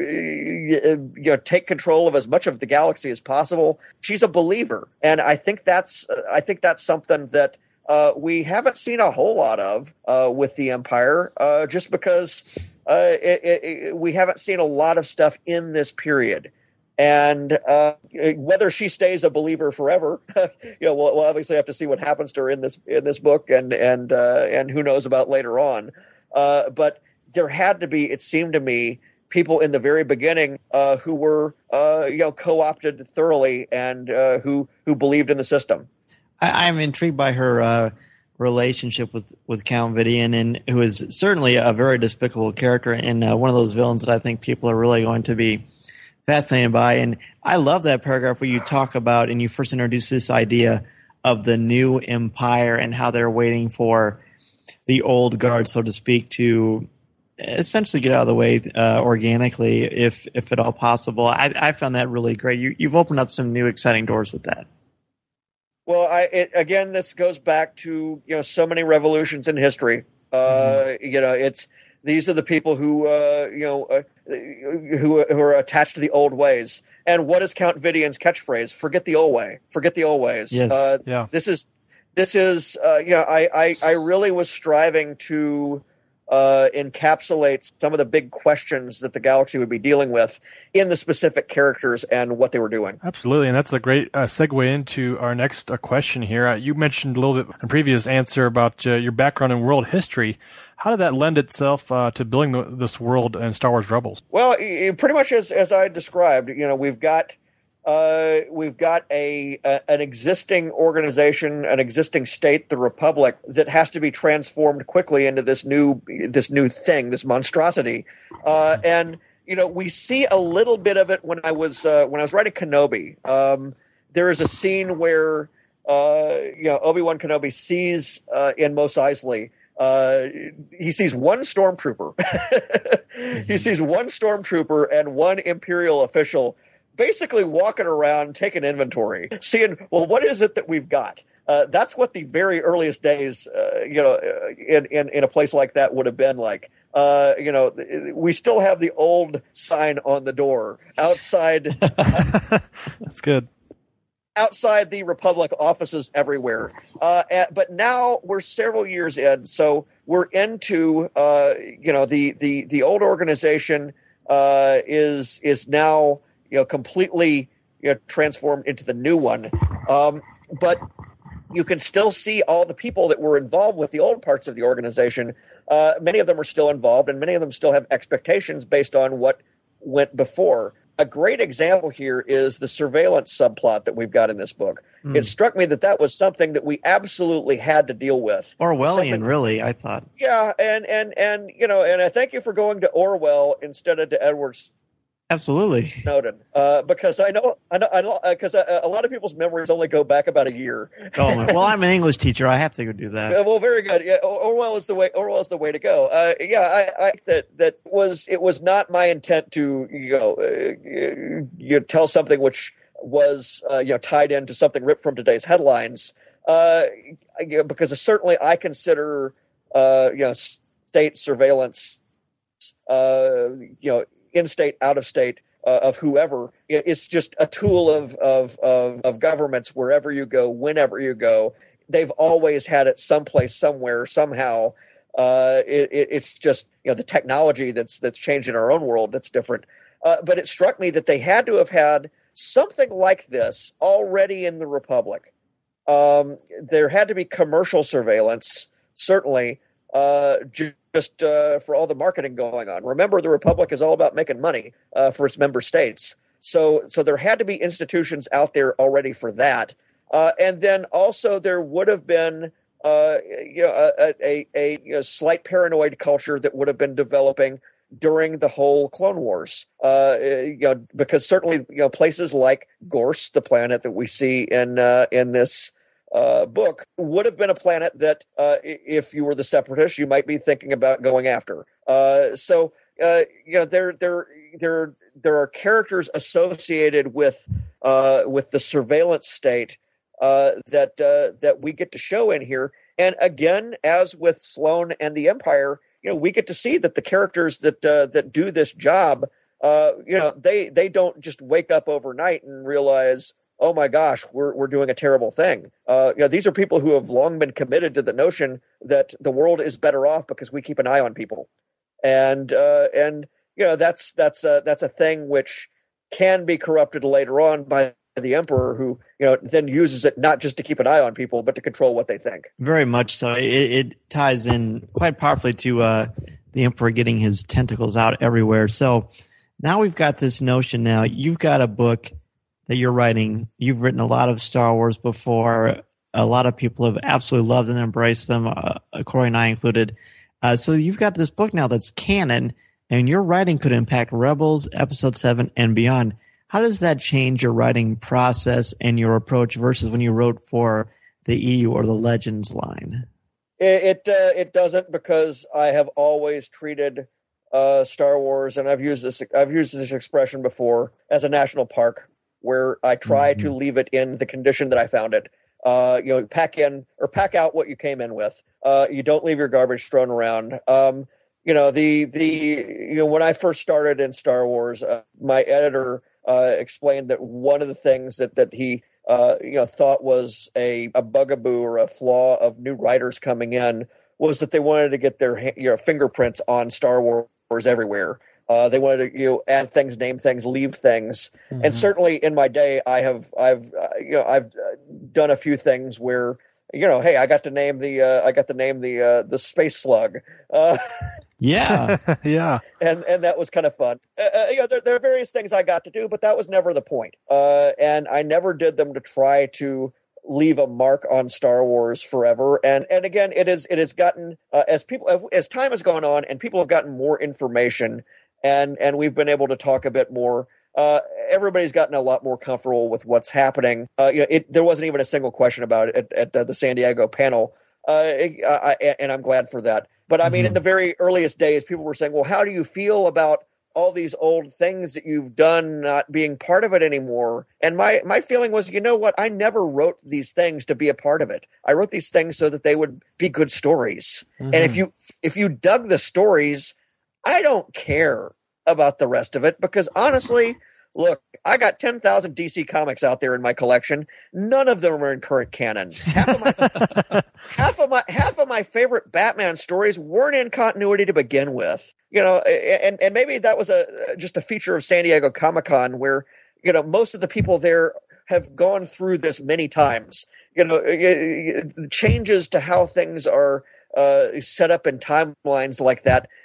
you know, take control of as much of the galaxy as possible. She's a believer, and I think that's I think that's something that uh, we haven't seen a whole lot of uh, with the Empire, uh, just because uh, it, it, it, we haven't seen a lot of stuff in this period. And uh, whether she stays a believer forever, you know, we'll, we'll obviously have to see what happens to her in this in this book, and and uh, and who knows about later on. Uh, but there had to be, it seemed to me, people in the very beginning uh, who were, uh, you know, co-opted thoroughly and uh, who who believed in the system. I, I'm intrigued by her uh, relationship with, with Count Vidian, and who is certainly a very despicable character and uh, one of those villains that I think people are really going to be fascinated by. And I love that paragraph where you talk about and you first introduce this idea of the new Empire and how they're waiting for the old guard, so to speak, to essentially get out of the way uh, organically, if if at all possible. I, I found that really great. You, you've opened up some new exciting doors with that. Well, I it, again, this goes back to you know so many revolutions in history. Uh, mm-hmm. You know, it's these are the people who uh, you know uh, who who are attached to the old ways. And what is Count Vidian's catchphrase? Forget the old way. Forget the old ways. Yes. Uh, yeah. This is. This is, uh, you know, I, I, I really was striving to uh, encapsulate some of the big questions that the galaxy would be dealing with in the specific characters and what they were doing. Absolutely, and that's a great uh, segue into our next uh, question here. Uh, you mentioned a little bit in a previous answer about uh, your background in world history. How did that lend itself uh, to building the, this world in Star Wars Rebels? Well, pretty much as, as I described, you know, we've got... Uh, we've got a, a an existing organization, an existing state, the Republic, that has to be transformed quickly into this new this new thing, this monstrosity. Uh, and you know, we see a little bit of it when I was uh, when I was writing Kenobi. Um, there is a scene where uh, you know Obi-Wan Kenobi sees uh, in Mos Eisley. Uh, he sees one stormtrooper. He sees one stormtrooper and one Imperial official basically walking around, taking inventory, seeing, well, what is it that we've got? Uh, that's what the very earliest days, uh, you know, in, in, in a place like that would have been like. Uh, you know, we still have the old sign on the door outside. That's good. Outside the Republic offices everywhere. Uh, at, but now we're several years in, so we're into, uh, you know, the, the, the old organization uh, is is now, you know, completely you know, transformed into the new one. Um, but you can still see all the people that were involved with the old parts of the organization. Uh, many of them are still involved, and many of them still have expectations based on what went before. A great example here is the surveillance subplot that we've got in this book. Mm. It struck me that that was something that we absolutely had to deal with. Orwellian, something, really, I thought. Yeah, and, and, and, you know, and I thank you for going to Orwell instead of to Edward Absolutely. Snowden, uh, because I know, I know, I know, because uh, a lot of people's memories only go back about a year. Oh, well, I'm an English teacher. I have to go do that. Uh, well, very good. Yeah, Orwell is the way. Orwell is the way to go. Uh, yeah, I, I that that was it was not my intent to you know uh, you tell something which was uh, you know tied into something ripped from today's headlines. Uh, you know, because certainly I consider uh, you know state surveillance, uh, you know. in-state, out-of-state, uh, of whoever. It's just a tool of, of of of governments wherever you go, whenever you go. They've always had it someplace, somewhere, somehow. Uh, it, it's just you know the technology that's that's changed in our own world that's different. Uh, but it struck me that they had to have had something like this already in the Republic. Um, there had to be commercial surveillance, certainly. Uh, just uh, for all the marketing going on. Remember, the Republic is all about making money uh, for its member states. So, so there had to be institutions out there already for that. Uh, and then also there would have been, uh, you know, a, a, a you know, slight paranoid culture that would have been developing during the whole Clone Wars. Uh, you know, because certainly, you know, places like Gorse, the planet that we see in uh, in this. Uh, book would have been a planet that, uh, if you were the Separatists, you might be thinking about going after. Uh, so, uh, you know, there, there, there, there are characters associated with, uh, with the surveillance state uh, that uh, that we get to show in here. And again, as with Sloane and the Empire, you know, we get to see that the characters that uh, that do this job, uh, you know, they they don't just wake up overnight and realize, oh my gosh, we're we're doing a terrible thing. Uh, you know, these are people who have long been committed to the notion that the world is better off because we keep an eye on people, and uh, and you know that's that's a, that's a thing which can be corrupted later on by the Emperor, who you know then uses it not just to keep an eye on people, but to control what they think. Very much so. It, it ties in quite powerfully to uh, the Emperor getting his tentacles out everywhere. So now we've got this notion. Now you've got a book that you're writing. You've written a lot of Star Wars before. A lot of people have absolutely loved and embraced them, uh, Corey and I included. Uh, so you've got this book now that's canon, and your writing could impact Rebels, Episode seven, and beyond. How does that change your writing process and your approach versus when you wrote for the E U or the Legends line? It it, uh, it doesn't, because I have always treated uh, Star Wars, and I've used this I've used this expression before, as a national park, where I try mm-hmm. to leave it in the condition that I found it. Uh, you know, pack in or pack out what you came in with. Uh, you don't leave your garbage thrown around. Um, you know, the the you know when I first started in Star Wars, uh, my editor uh, explained that one of the things that that he uh, you know thought was a, a bugaboo or a flaw of new writers coming in was that they wanted to get their you know fingerprints on Star Wars everywhere. Uh, they wanted to, you know, add things, name things, leave things, mm-hmm. and certainly in my day, I have, I've, uh, you know, I've done a few things where, you know, hey, I got to name the, uh, I got to name the, uh, the space slug, uh, yeah, yeah, and and that was kind of fun. Uh, you know, there, there are various things I got to do, but that was never the point. Uh, and I never did them to try to leave a mark on Star Wars forever. And and again, it is it has gotten uh, as people as time has gone on, and people have gotten more information. And and we've been able to talk a bit more. Uh, everybody's gotten a lot more comfortable with what's happening. Uh, you know, it, there wasn't even a single question about it at, at uh, the San Diego panel, uh, I, I, and I'm glad for that. But I mean, mm-hmm. in the very earliest days, people were saying, "Well, how do you feel about all these old things that you've done not being part of it anymore?" And my my feeling was, you know what? I never wrote these things to be a part of it. I wrote these things so that they would be good stories. Mm-hmm. And if you if you dug the stories, I don't care about the rest of it, because honestly, look, I got ten thousand D C comics out there in my collection. None of them are in current canon. Half of my, half of my, half of my favorite Batman stories weren't in continuity to begin with. You know, and, and maybe that was a just a feature of San Diego Comic-Con, where, you know, most of the people there have gone through this many times. You know, changes to how things are uh, set up in timelines like that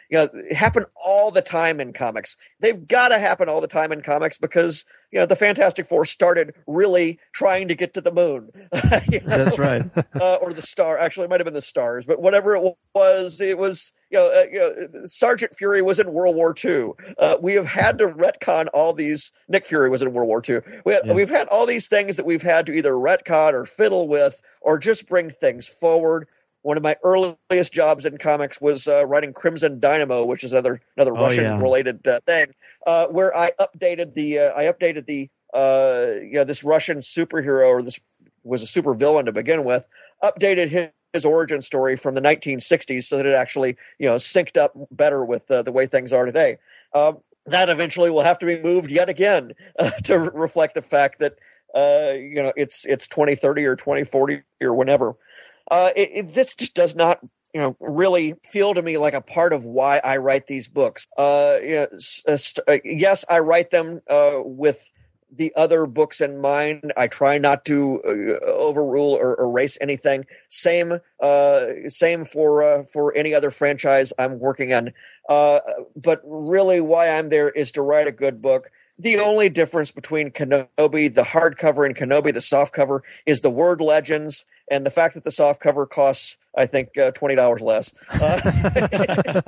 you know, happen all the time in comics. They've got to happen all the time in comics because, you know, the Fantastic Four started really trying to get to the moon. You know? That's right. Uh, or the star. Actually, it might have been the stars, but whatever it was, it was, you know, uh, you know Sergeant Fury was in World War Two. Uh, we have had to retcon all these. Nick Fury was in World War Two. We have, Yeah. We've had all these things that we've had to either retcon or fiddle with or just bring things forward. One of my earliest jobs in comics was uh, writing Crimson Dynamo, which is another another Oh, Russian-related uh, thing, uh, where I updated the uh, I updated the uh, you know this Russian superhero, or this was a supervillain to begin with, updated his, his origin story from the nineteen sixties so that it actually you know synced up better with uh, the way things are today. Um, that eventually will have to be moved yet again uh, to re- reflect the fact that uh, you know it's it's twenty thirty or twenty forty or whenever. Uh, it, it, this just does not, you know, really feel to me like a part of why I write these books. Uh, you know, uh, st- uh, yes, I write them uh, with the other books in mind. I try not to uh, overrule or erase anything. Same, uh, same for uh, for any other franchise I'm working on. Uh, but really, why I'm there is to write a good book. The only difference between Kenobi, the hardcover, and Kenobi, the softcover, is the word legends and the fact that the softcover costs, I think, uh, twenty dollars less. Uh,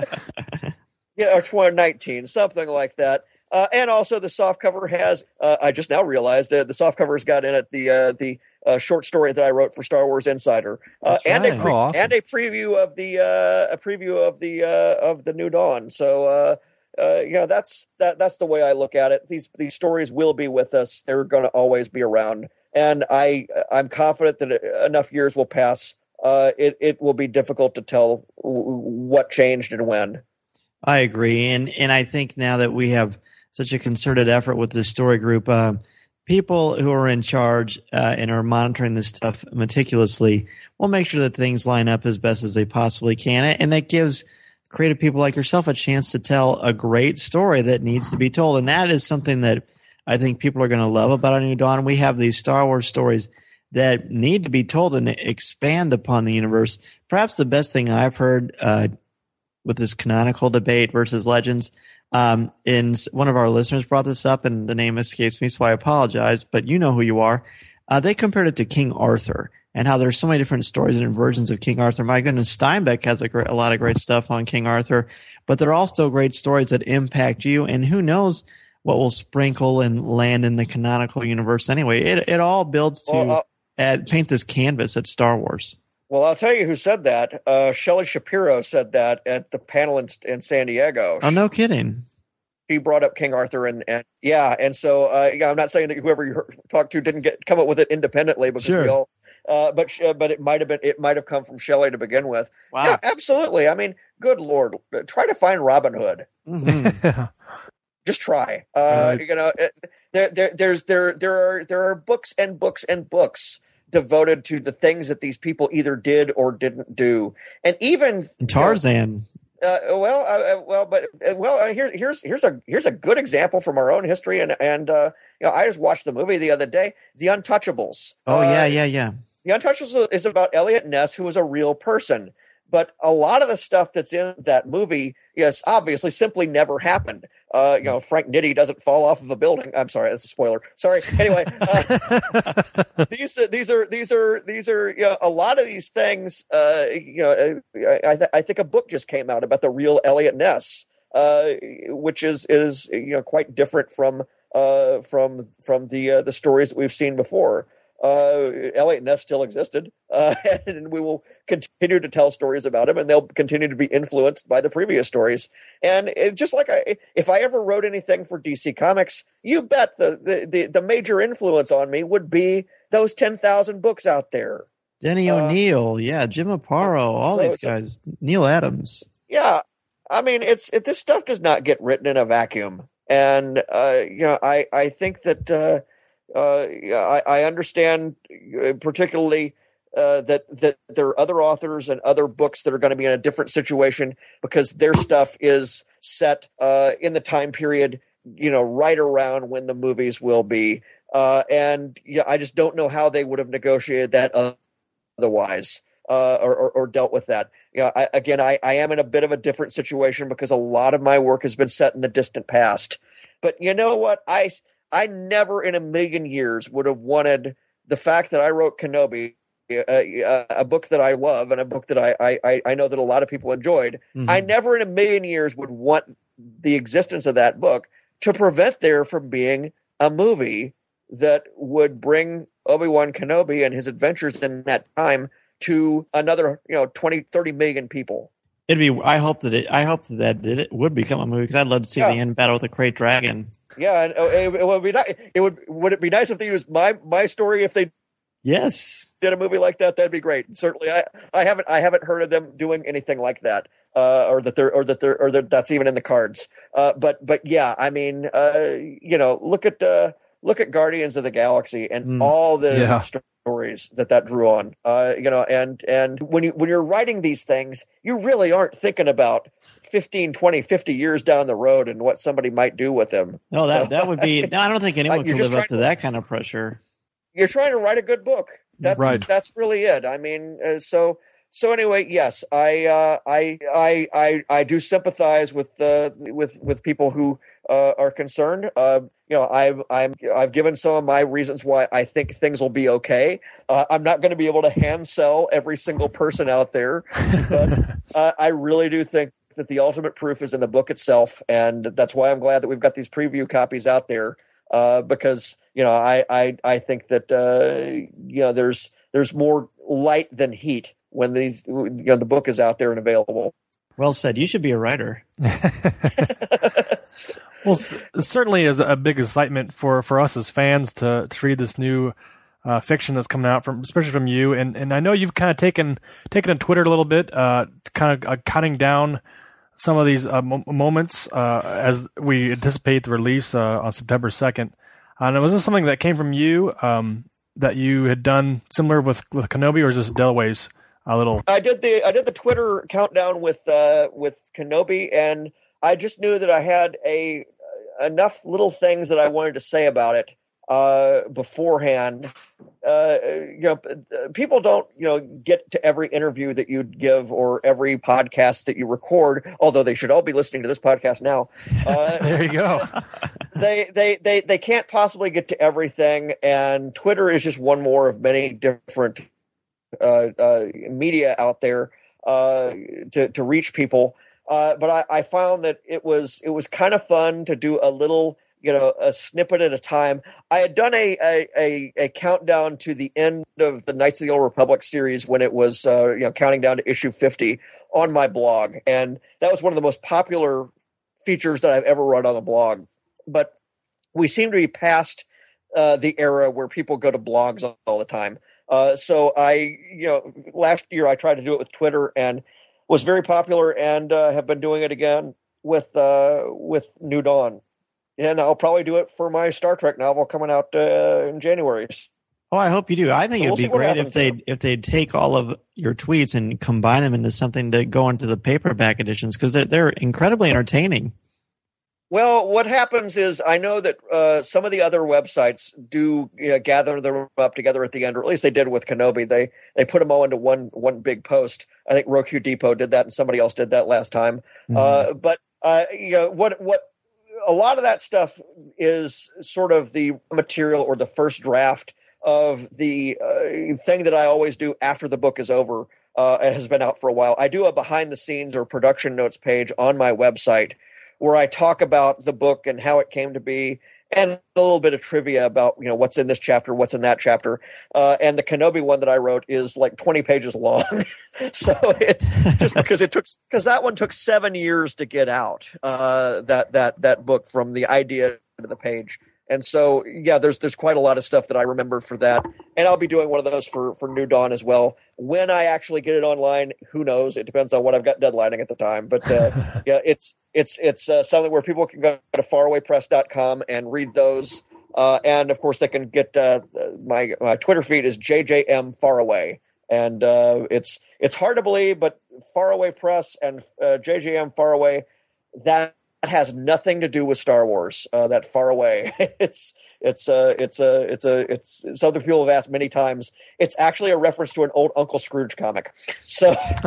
yeah, or twenty nineteen, something like that. Uh, and also the softcover has, uh, I just now realized, uh, the softcover's got in it the uh, the uh, short story that I wrote for Star Wars Insider, uh, and right. a pre- Oh, awesome. and a preview of the uh, a preview of the uh, of the New Dawn. So. Uh, Uh, yeah, that's that. That's the way I look at it. These these stories will be with us. They're going to always be around, and I I'm confident that enough years will pass. Uh, it it will be difficult to tell w- what changed and when. I agree, and and I think now that we have such a concerted effort with this story group, uh, people who are in charge uh, and are monitoring this stuff meticulously will make sure that things line up as best as they possibly can, and that gives creative people like yourself a chance to tell a great story that needs to be told. And that is something that I think people are going to love about A New Dawn. We have these Star Wars stories that need to be told and expand upon the universe. Perhaps the best thing I've heard uh, with this canonical debate versus legends, um, and one of our listeners brought this up, and the name escapes me, so I apologize, but you know who you are. Uh, they compared it to King Arthur, and how there's so many different stories and versions of King Arthur. My goodness, Steinbeck has a, great, a lot of great stuff on King Arthur, but they're all still great stories that impact you, and who knows what will sprinkle and land in the canonical universe anyway. It it all builds to Well, uh, add, paint this canvas at Star Wars. Well, I'll tell you who said that. Uh, Shelley Shapiro said that at the panel in, in San Diego. Oh, no kidding. She brought up King Arthur, and, and yeah, and so uh, yeah, I'm not saying that whoever you heard, talked to didn't get come up with it independently, because Sure. we all. Uh, but uh, but it might have been it might have come from Shelley to begin with. Wow. Yeah, absolutely. I mean, good Lord, try to find Robin Hood. Mhm. Just try. Uh, Right. You know, it- there, there there's there there are there are books and books and books devoted to the things that these people either did or didn't do, and even Tarzan. Uh, well, uh, uh, well, but uh, well, uh, here, here's here's a here's a good example from our own history, and and uh, you know, I just watched the movie the other day, The Untouchables. Oh, Uh, yeah, yeah, yeah. The Untouchables is about Elliot Ness, who was a real person, but a lot of the stuff that's in that movie, yes, obviously simply never happened. Uh, you know, Frank Nitti doesn't fall off of a building. I'm sorry, that's a spoiler. Sorry. Anyway, uh, these these are these are these are you know, a lot of these things. Uh, you know, I, I, I think a book just came out about the real Elliot Ness, uh, which is is you know quite different from uh, from from the uh, the stories that we've seen before. Uh, Elliot Ness still existed, uh, and we will continue to tell stories about him, and they'll continue to be influenced by the previous stories. And it, just like I, if I ever wrote anything for D C Comics, you bet the the, the, the major influence on me would be those ten thousand books out there. Denny Uh, O'Neil, yeah, Jim Aparo, all so these it's a- guys. Neil Adams. Yeah, I mean, it's it, this stuff does not get written in a vacuum, and uh, you know, I I think that. Uh, Uh, I, I understand, uh, particularly uh, that that there are other authors and other books that are going to be in a different situation because their stuff is set uh, in the time period, you know, right around when the movies will be. Uh, and yeah, I just don't know how they would have negotiated that otherwise. uh, or, or, or dealt with that. You know, I, again, I, I am in a bit of a different situation because a lot of my work has been set in the distant past. But you know what? I, I never in a million years would have wanted the fact that I wrote Kenobi, uh, a book that I love and a book that I, I, I know that a lot of people enjoyed. Mm-hmm. I never in a million years would want the existence of that book to prevent there from being a movie that would bring Obi-Wan Kenobi and his adventures in that time to another, you know, twenty, thirty million people. It'd be, I hope that it, I hope that it would become a movie because I'd love to see yeah. the end battle with the Krayt Dragon. Yeah. And it, it would be nice. It would, would it be nice if they used my, my story if they yes. did a movie like that? That'd be great. And certainly I, I haven't, I haven't heard of them doing anything like that. Uh, or that they're, or that they're, or that that's even in the cards. Uh, but, but yeah, I mean, uh, you know, look at, uh, look at Guardians of the Galaxy and mm, all the yeah. stories that that drew on. Uh, you know, and, and when you, when you're writing these things, you really aren't thinking about fifteen, twenty, fifty years down the road and what somebody might do with them. No, that, that would be, no, I don't think anyone could live up to that kind of pressure. You're trying to write a good book. That's, right. that's really it. I mean, uh, so, So anyway, yes, I uh, I I I I do sympathize with uh, with with people who uh, are concerned. Uh, you know, I've I'm I've given some of my reasons why I think things will be okay. Uh, I'm not going to be able to hand sell every single person out there, but uh, I really do think that the ultimate proof is in the book itself, and that's why I'm glad that we've got these preview copies out there. Uh, because you know, I I I think that uh, you know there's there's more light than heat when these, you know, the book is out there and available. Well said. You should be a writer. Well, it certainly is a big excitement for, for us as fans to, to read this new uh, fiction that's coming out from, especially from you. And, and I know you've kind of taken taken to Twitter a little bit, uh, kind of uh, cutting down some of these uh, mo- moments uh, as we anticipate the release uh, on September second. Uh, and was this something that came from you um, that you had done similar with, with Kenobi, or is this Delaway's? A little. I did the I did the Twitter countdown with uh, with Kenobi, and I just knew that I had a enough little things that I wanted to say about it uh, beforehand. Uh, you know, people don't you know get to every interview that you give or every podcast that you record. Although they should all be listening to this podcast now. Uh, there you go. they, they they they can't possibly get to everything, and Twitter is just one more of many different Uh, uh, media out there uh, to to reach people, uh, but I, I found that it was it was kind of fun to do a little, you know, a snippet at a time. I had done a a, a, a countdown to the end of the Knights of the Old Republic series when it was uh, you know counting down to issue fifty on my blog, and that was one of the most popular features that I've ever run on the blog. But we seem to be past uh, the era where people go to blogs all, all the time. Uh, so I, you know, last year I tried to do it with Twitter and was very popular, and uh, have been doing it again with uh, with New Dawn, and I'll probably do it for my Star Trek novel coming out uh, in January. Oh, I hope you do. I think so it'd we'll be great if they if they'd take all of your tweets and combine them into something to go into the paperback editions, because they're, they're incredibly entertaining. Well, what happens is I know that uh, some of the other websites do you know, gather them up together at the end, or at least they did with Kenobi. They they put them all into one one big post. I think Roku Depot did that, and somebody else did that last time. Mm-hmm. Uh, but uh, you know what what a lot of that stuff is sort of the material or the first draft of the uh, thing that I always do after the book is over. Uh, and has been out for a while. I do a behind the scenes or production notes page on my website, where I talk about the book and how it came to be, and a little bit of trivia about, you know, what's in this chapter, what's in that chapter. Uh, and the Kenobi one that I wrote is like twenty pages long. So it's just because it took, because that one took seven years to get out, uh, that, that, that book from the idea to the page. And so, yeah, there's there's quite a lot of stuff that I remember for that. And I'll be doing one of those for, for New Dawn as well. When I actually get it online, who knows? It depends on what I've got deadlining at the time. But uh, yeah, it's it's it's uh, something where people can go to faraway press dot com and read those. Uh, and, of course, they can get uh, my, my Twitter feed is J J M Faraway. And uh, it's it's hard to believe, but Faraway Press and uh, J J M Faraway, that has nothing to do with Star Wars. Uh, that Far Away. it's it's a it's a it's a it's, it's other people have asked many times. It's actually a reference to an old Uncle Scrooge comic. So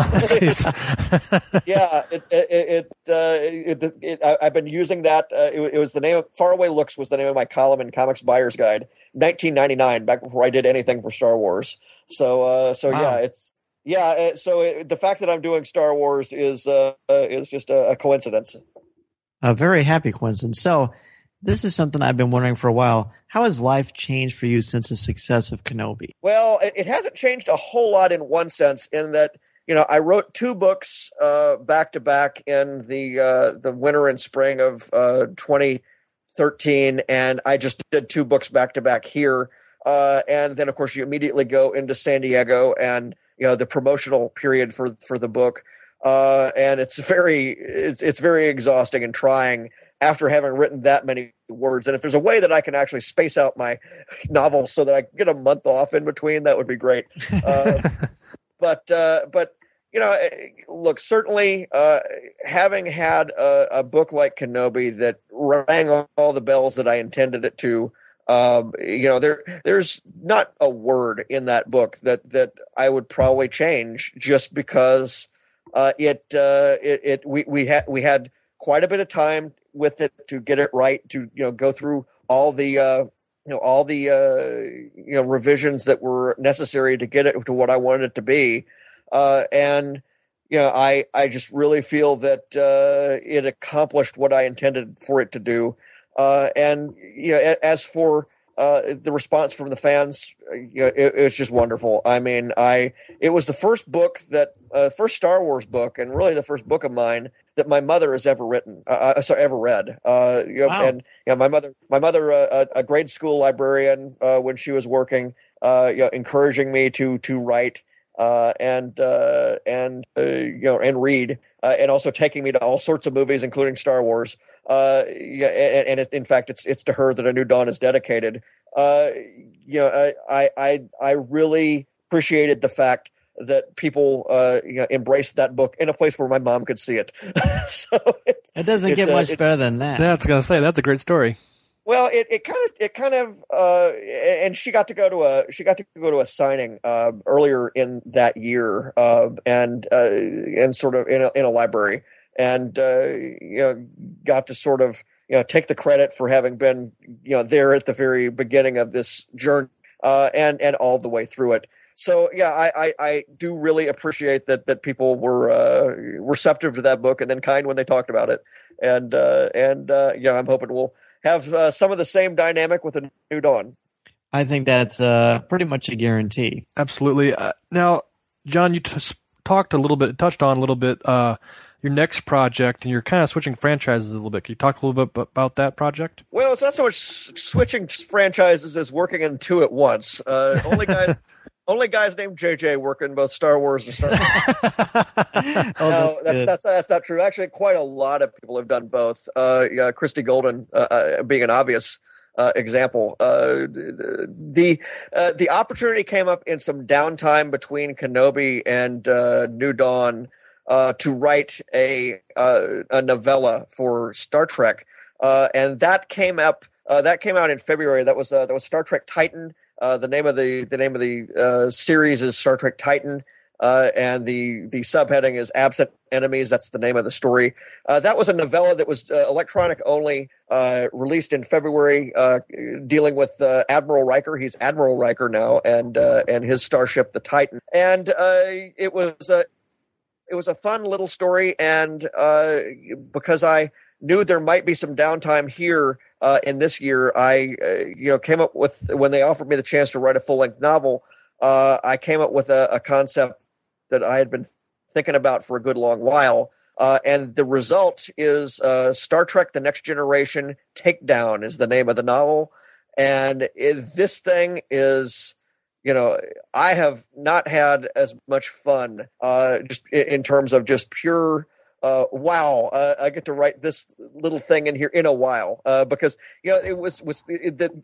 yeah, it it it, uh, it, it I, I've been using that. Uh, it, it was the name of Far Away Looks was the name of my column in Comics Buyer's Guide, nineteen ninety-nine, back before I did anything for Star Wars. So uh, so wow. yeah, it's yeah. So it, the fact that I'm doing Star Wars is uh, uh, is just a, a coincidence. A very happy coincidence. So this is something I've been wondering for a while. How has life changed for you since the success of Kenobi? Well, it, it hasn't changed a whole lot in one sense, in that, you know, I wrote two books uh, back to back in the uh, the winter and spring of uh, twenty thirteen, and I just did two books back to back here. Uh, and then, of course, you immediately go into San Diego and, you know, the promotional period for for the book. Uh, and it's very it's it's very exhausting and trying after having written that many words. And if there's a way that I can actually space out my novel so that I get a month off in between, that would be great. Uh, but uh, but you know, look, certainly uh, having had a, a book like Kenobi that rang all the bells that I intended it to. Um, you know, there there's not a word in that book that that I would probably change, just because. Uh, it, uh, it, it, we, we had, we had quite a bit of time with it to get it right, to, you know, go through all the, uh, you know, all the, uh, you know, revisions that were necessary to get it to what I wanted it to be. Uh, and, you know, I, I just really feel that, uh, it accomplished what I intended for it to do. Uh, and, you know, as for, Uh, the response from the fans, you know, it, it was just wonderful. I mean, I it was the first book that, uh, first Star Wars book, and really the first book of mine that my mother has ever written, uh, sorry, ever read. Uh, you know, wow. And you know, my mother, my mother, uh, a, a grade school librarian uh, when she was working, uh, you know, encouraging me to to write uh, and uh, and uh, you know and read, uh, and also taking me to all sorts of movies, including Star Wars. Uh, yeah, and, and it, in fact, it's it's to her that A New Dawn is dedicated. Uh, you know, I, I I really appreciated the fact that people uh, you know, embraced that book in a place where my mom could see it. So it, it doesn't it, get uh, much it, better than that. That's gonna say that's a great story. Well, it, it kind of it kind of uh, and she got to go to a she got to go to a signing uh, earlier in that year, uh, and uh, and sort of in a, in a library. And, uh, you know, got to sort of, you know, take the credit for having been, you know, there at the very beginning of this journey, uh, and, and all the way through it. So, yeah, I, I, I do really appreciate that, that people were, uh, receptive to that book and then kind when they talked about it. And, uh, and, uh, yeah, I'm hoping we'll have, uh, some of the same dynamic with A New Dawn. I think that's, uh, pretty much a guarantee. Absolutely. Uh, now, John, you t- talked a little bit, touched on a little bit, uh, your next project, and you're kind of switching franchises a little bit. Can you talk a little bit about that project? Well, it's not so much switching franchises as working in two at once. Uh, only guys, only guys named J J work in both Star Wars and Star Wars. oh, no, that's, that's, that's that's not true. Actually, quite a lot of people have done both. Uh, yeah, Christy Golden uh, uh, being an obvious uh, example. Uh, the uh, the opportunity came up in some downtime between Kenobi and uh, New Dawn. Uh, to write a uh, a novella for Star Trek, uh, and that came up. Uh, that came out in February. That was uh, that was Star Trek Titan. Uh, the name of the the name of the uh, series is Star Trek Titan, uh, and the the subheading is Absent Enemies. That's the name of the story. Uh, that was a novella that was uh, electronic only, uh, released in February, uh, dealing with uh, Admiral Riker. He's Admiral Riker now, and uh, and his starship, the Titan. And uh, it was. Uh, It was a fun little story, and uh, because I knew there might be some downtime here uh, in this year, I uh, you know came up with, when they offered me the chance to write a full length novel, uh, I came up with a, a concept that I had been thinking about for a good long while, uh, and the result is uh, Star Trek: The Next Generation Takedown is the name of the novel, and it, this thing is. You know, I have not had as much fun uh, just in terms of just pure, uh, wow, uh, I get to write this little thing in here in a while uh, because, you know, it was, was it, the,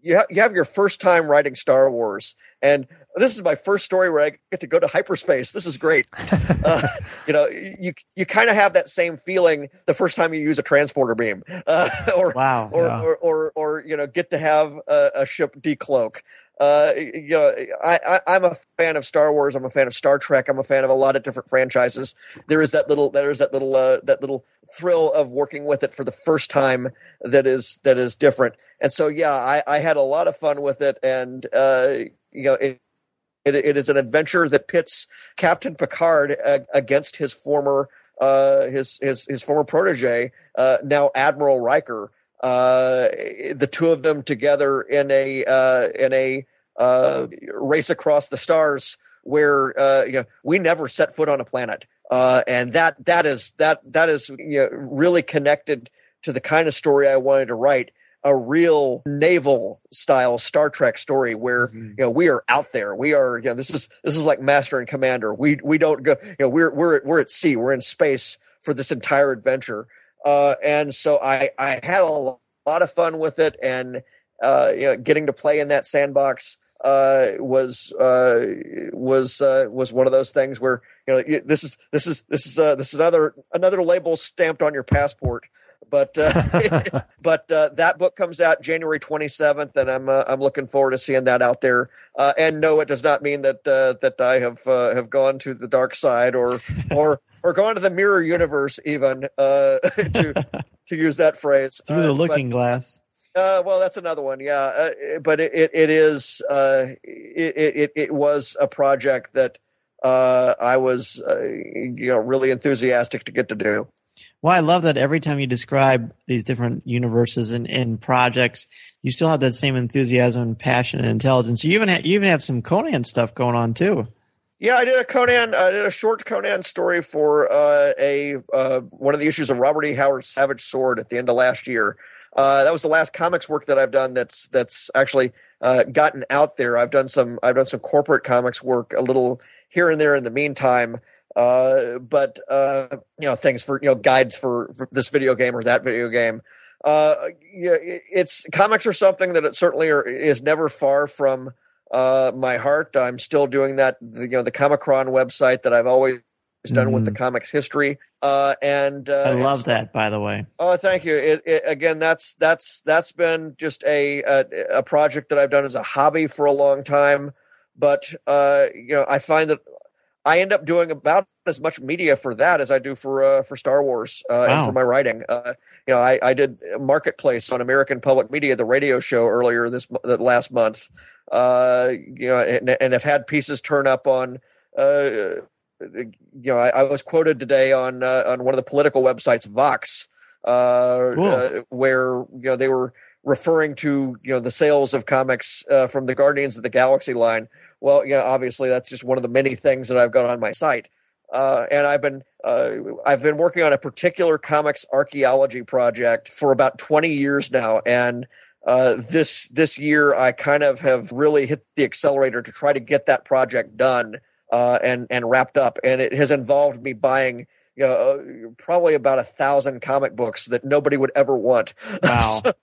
you, ha- you have your first time writing Star Wars, and this is my first story where I get to go to hyperspace. This is great. uh, you know, you you kind of have that same feeling the first time you use a transporter beam, uh, or, wow, or, yeah. or, or or you know, get to have a, a ship decloak. Uh, you know, I, I, I'm a fan of Star Wars. I'm a fan of Star Trek. I'm a fan of a lot of different franchises. There is that little, there is that little, uh, that little thrill of working with it for the first time that is that is different. And so, yeah, I, I had a lot of fun with it, and uh, you know, it, it it is an adventure that pits Captain Picard uh, against his former uh, his his his former protege, uh, now Admiral Riker. Uh, the two of them together in a uh, in a uh, race across the stars, where uh, you know, we never set foot on a planet, uh, and that that is that that is you know, really connected to the kind of story I wanted to write. A real naval style Star Trek story where mm-hmm. you know we are out there. We are you know this is this is like Master and Commander. We we don't go you know we're we're we're at sea. We're in space for this entire adventure. Uh, and so I, I had a lot of fun with it, and uh, you know, getting to play in that sandbox uh, was uh, was uh, was one of those things where you know this is this is this is uh, this is another another label stamped on your passport. But uh, but uh, that book comes out January twenty-seventh, and I'm uh, I'm looking forward to seeing that out there. Uh, and no, it does not mean that uh, that I have uh, have gone to the dark side or or. Or going to the mirror universe, even uh, to to use that phrase through the uh, looking but, glass. Uh, well, that's another one, yeah. Uh, but it, it, it is uh, it, it it was a project that uh, I was uh, you know really enthusiastic to get to do. Well, I love that every time you describe these different universes and, and projects, you still have that same enthusiasm and passion and intelligence. You even ha- you even have some Conan stuff going on too. Yeah, I did a Conan. I did a short Conan story for uh, a uh, one of the issues of Robert E. Howard's Savage Sword at the end of last year. Uh, that was the last comics work that I've done that's that's actually uh, gotten out there. I've done some I've done some corporate comics work a little here and there in the meantime. Uh, but uh, you know, things for you know guides for, for this video game or that video game. Uh, yeah, it's comics are something that it certainly are, is never far from. Uh, my heart. I'm still doing that. The, you know, the Comicron website that I've always done mm. with the comics history. Uh, and uh, I love that, by the way. Oh, thank you. It, it, again, that's that's that's been just a, a a project that I've done as a hobby for a long time. But uh, you know, I find that I end up doing about as much media for that as I do for uh, for Star Wars uh, wow. and for my writing. Uh, you know, I, I did Marketplace on American Public Media, the radio show earlier this uh, last month. Uh, you know, and, and have had pieces turn up on. Uh, you know, I, I was quoted today on uh, on one of the political websites, Vox, uh, cool. uh, where you know they were referring to you know the sales of comics uh, from the Guardians of the Galaxy line. Well, you know, obviously that's just one of the many things that I've got on my site, uh, and I've been uh, I've been working on a particular comics archaeology project for about twenty years now, and. Uh, this this year, I kind of have really hit the accelerator to try to get that project done uh, and and wrapped up. And it has involved me buying, you know, uh, probably about a thousand comic books that nobody would ever want. Wow! so,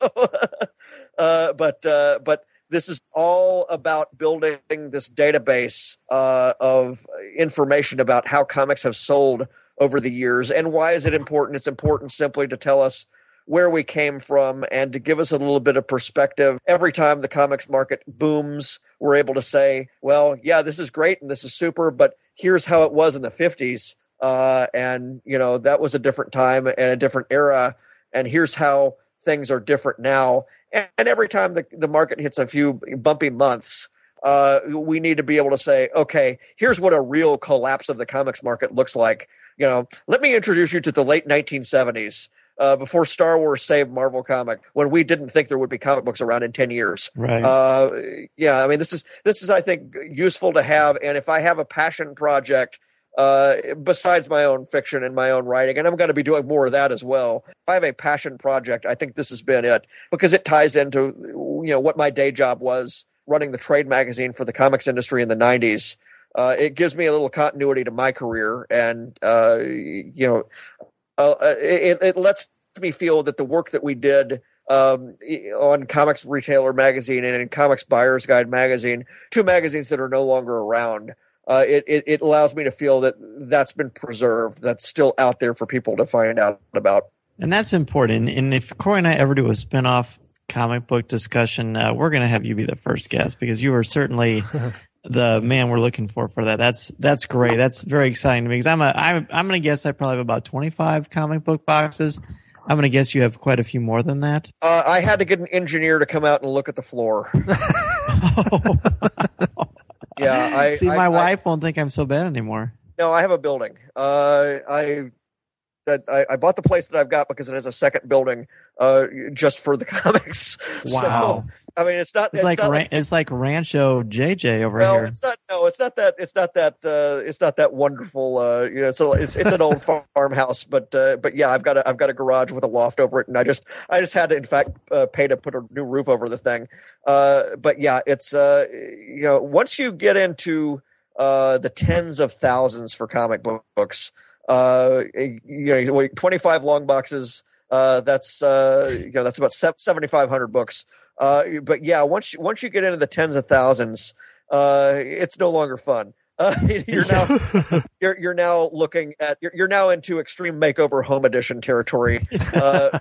uh, but uh, but this is all about building this database uh, of information about how comics have sold over the years. And why is it important? It's important simply to tell us where we came from and to give us a little bit of perspective. Every time the comics market booms, we're able to say, well, yeah, this is great and this is super, but here's how it was in the fifties. Uh, and, you know, that was a different time and a different era. And here's how things are different now. And, and every time the, the market hits a few bumpy months, uh, we need to be able to say, okay, here's what a real collapse of the comics market looks like. You know, let me introduce you to the late nineteen seventies. Uh, before Star Wars saved Marvel Comic, when we didn't think there would be comic books around in ten years. Right. Uh, yeah, I mean, this is, this is, I think, useful to have. And if I have a passion project, uh, besides my own fiction and my own writing, and I'm going to be doing more of that as well. If I have a passion project, I think this has been it, because it ties into, you know, what my day job was, running the trade magazine for the comics industry in the nineties. Uh, it gives me a little continuity to my career, and, uh, you know, Uh, it, it lets me feel that the work that we did um, on Comics Retailer Magazine and in Comics Buyer's Guide Magazine, two magazines that are no longer around. Uh, it, it, it allows me to feel that that's been preserved, that's still out there for people to find out about. And that's important. And if Corey and I ever do a spin-off comic book discussion, uh, we're going to have you be the first guest because you are certainly the man we're looking for for that. That's that's great. That's very exciting to me because I'm a I'm I'm going to guess I probably have about twenty-five comic book boxes. I'm going to guess you have quite a few more than that. Uh, I had to get an engineer to come out and look at the floor. Oh. Yeah, I see. I, My I, wife won't think I'm so bad anymore. No, I have a building. Uh, I that I, I bought the place that I've got because it has a second building, uh, just for the comics. Wow. So, I mean, it's not. It's, it's like, not like it's like Rancho J J over well, here. it's not. No, it's not that. It's not that. Uh, it's not that wonderful. Uh, you know, so it's it's an old farmhouse, but uh, but yeah, I've got a I've got a garage with a loft over it, and I just I just had to in fact uh, pay to put a new roof over the thing. Uh, but yeah, it's uh, you know, once you get into uh, the tens of thousands for comic books, uh, you know, twenty-five long boxes. Uh, that's uh, you know, that's about seventy-five hundred books. Uh, but yeah, once you, once you get into the tens of thousands, uh, it's no longer fun. Uh, you're now you're you're now looking at you're, you're now into Extreme Makeover Home Edition territory. Uh,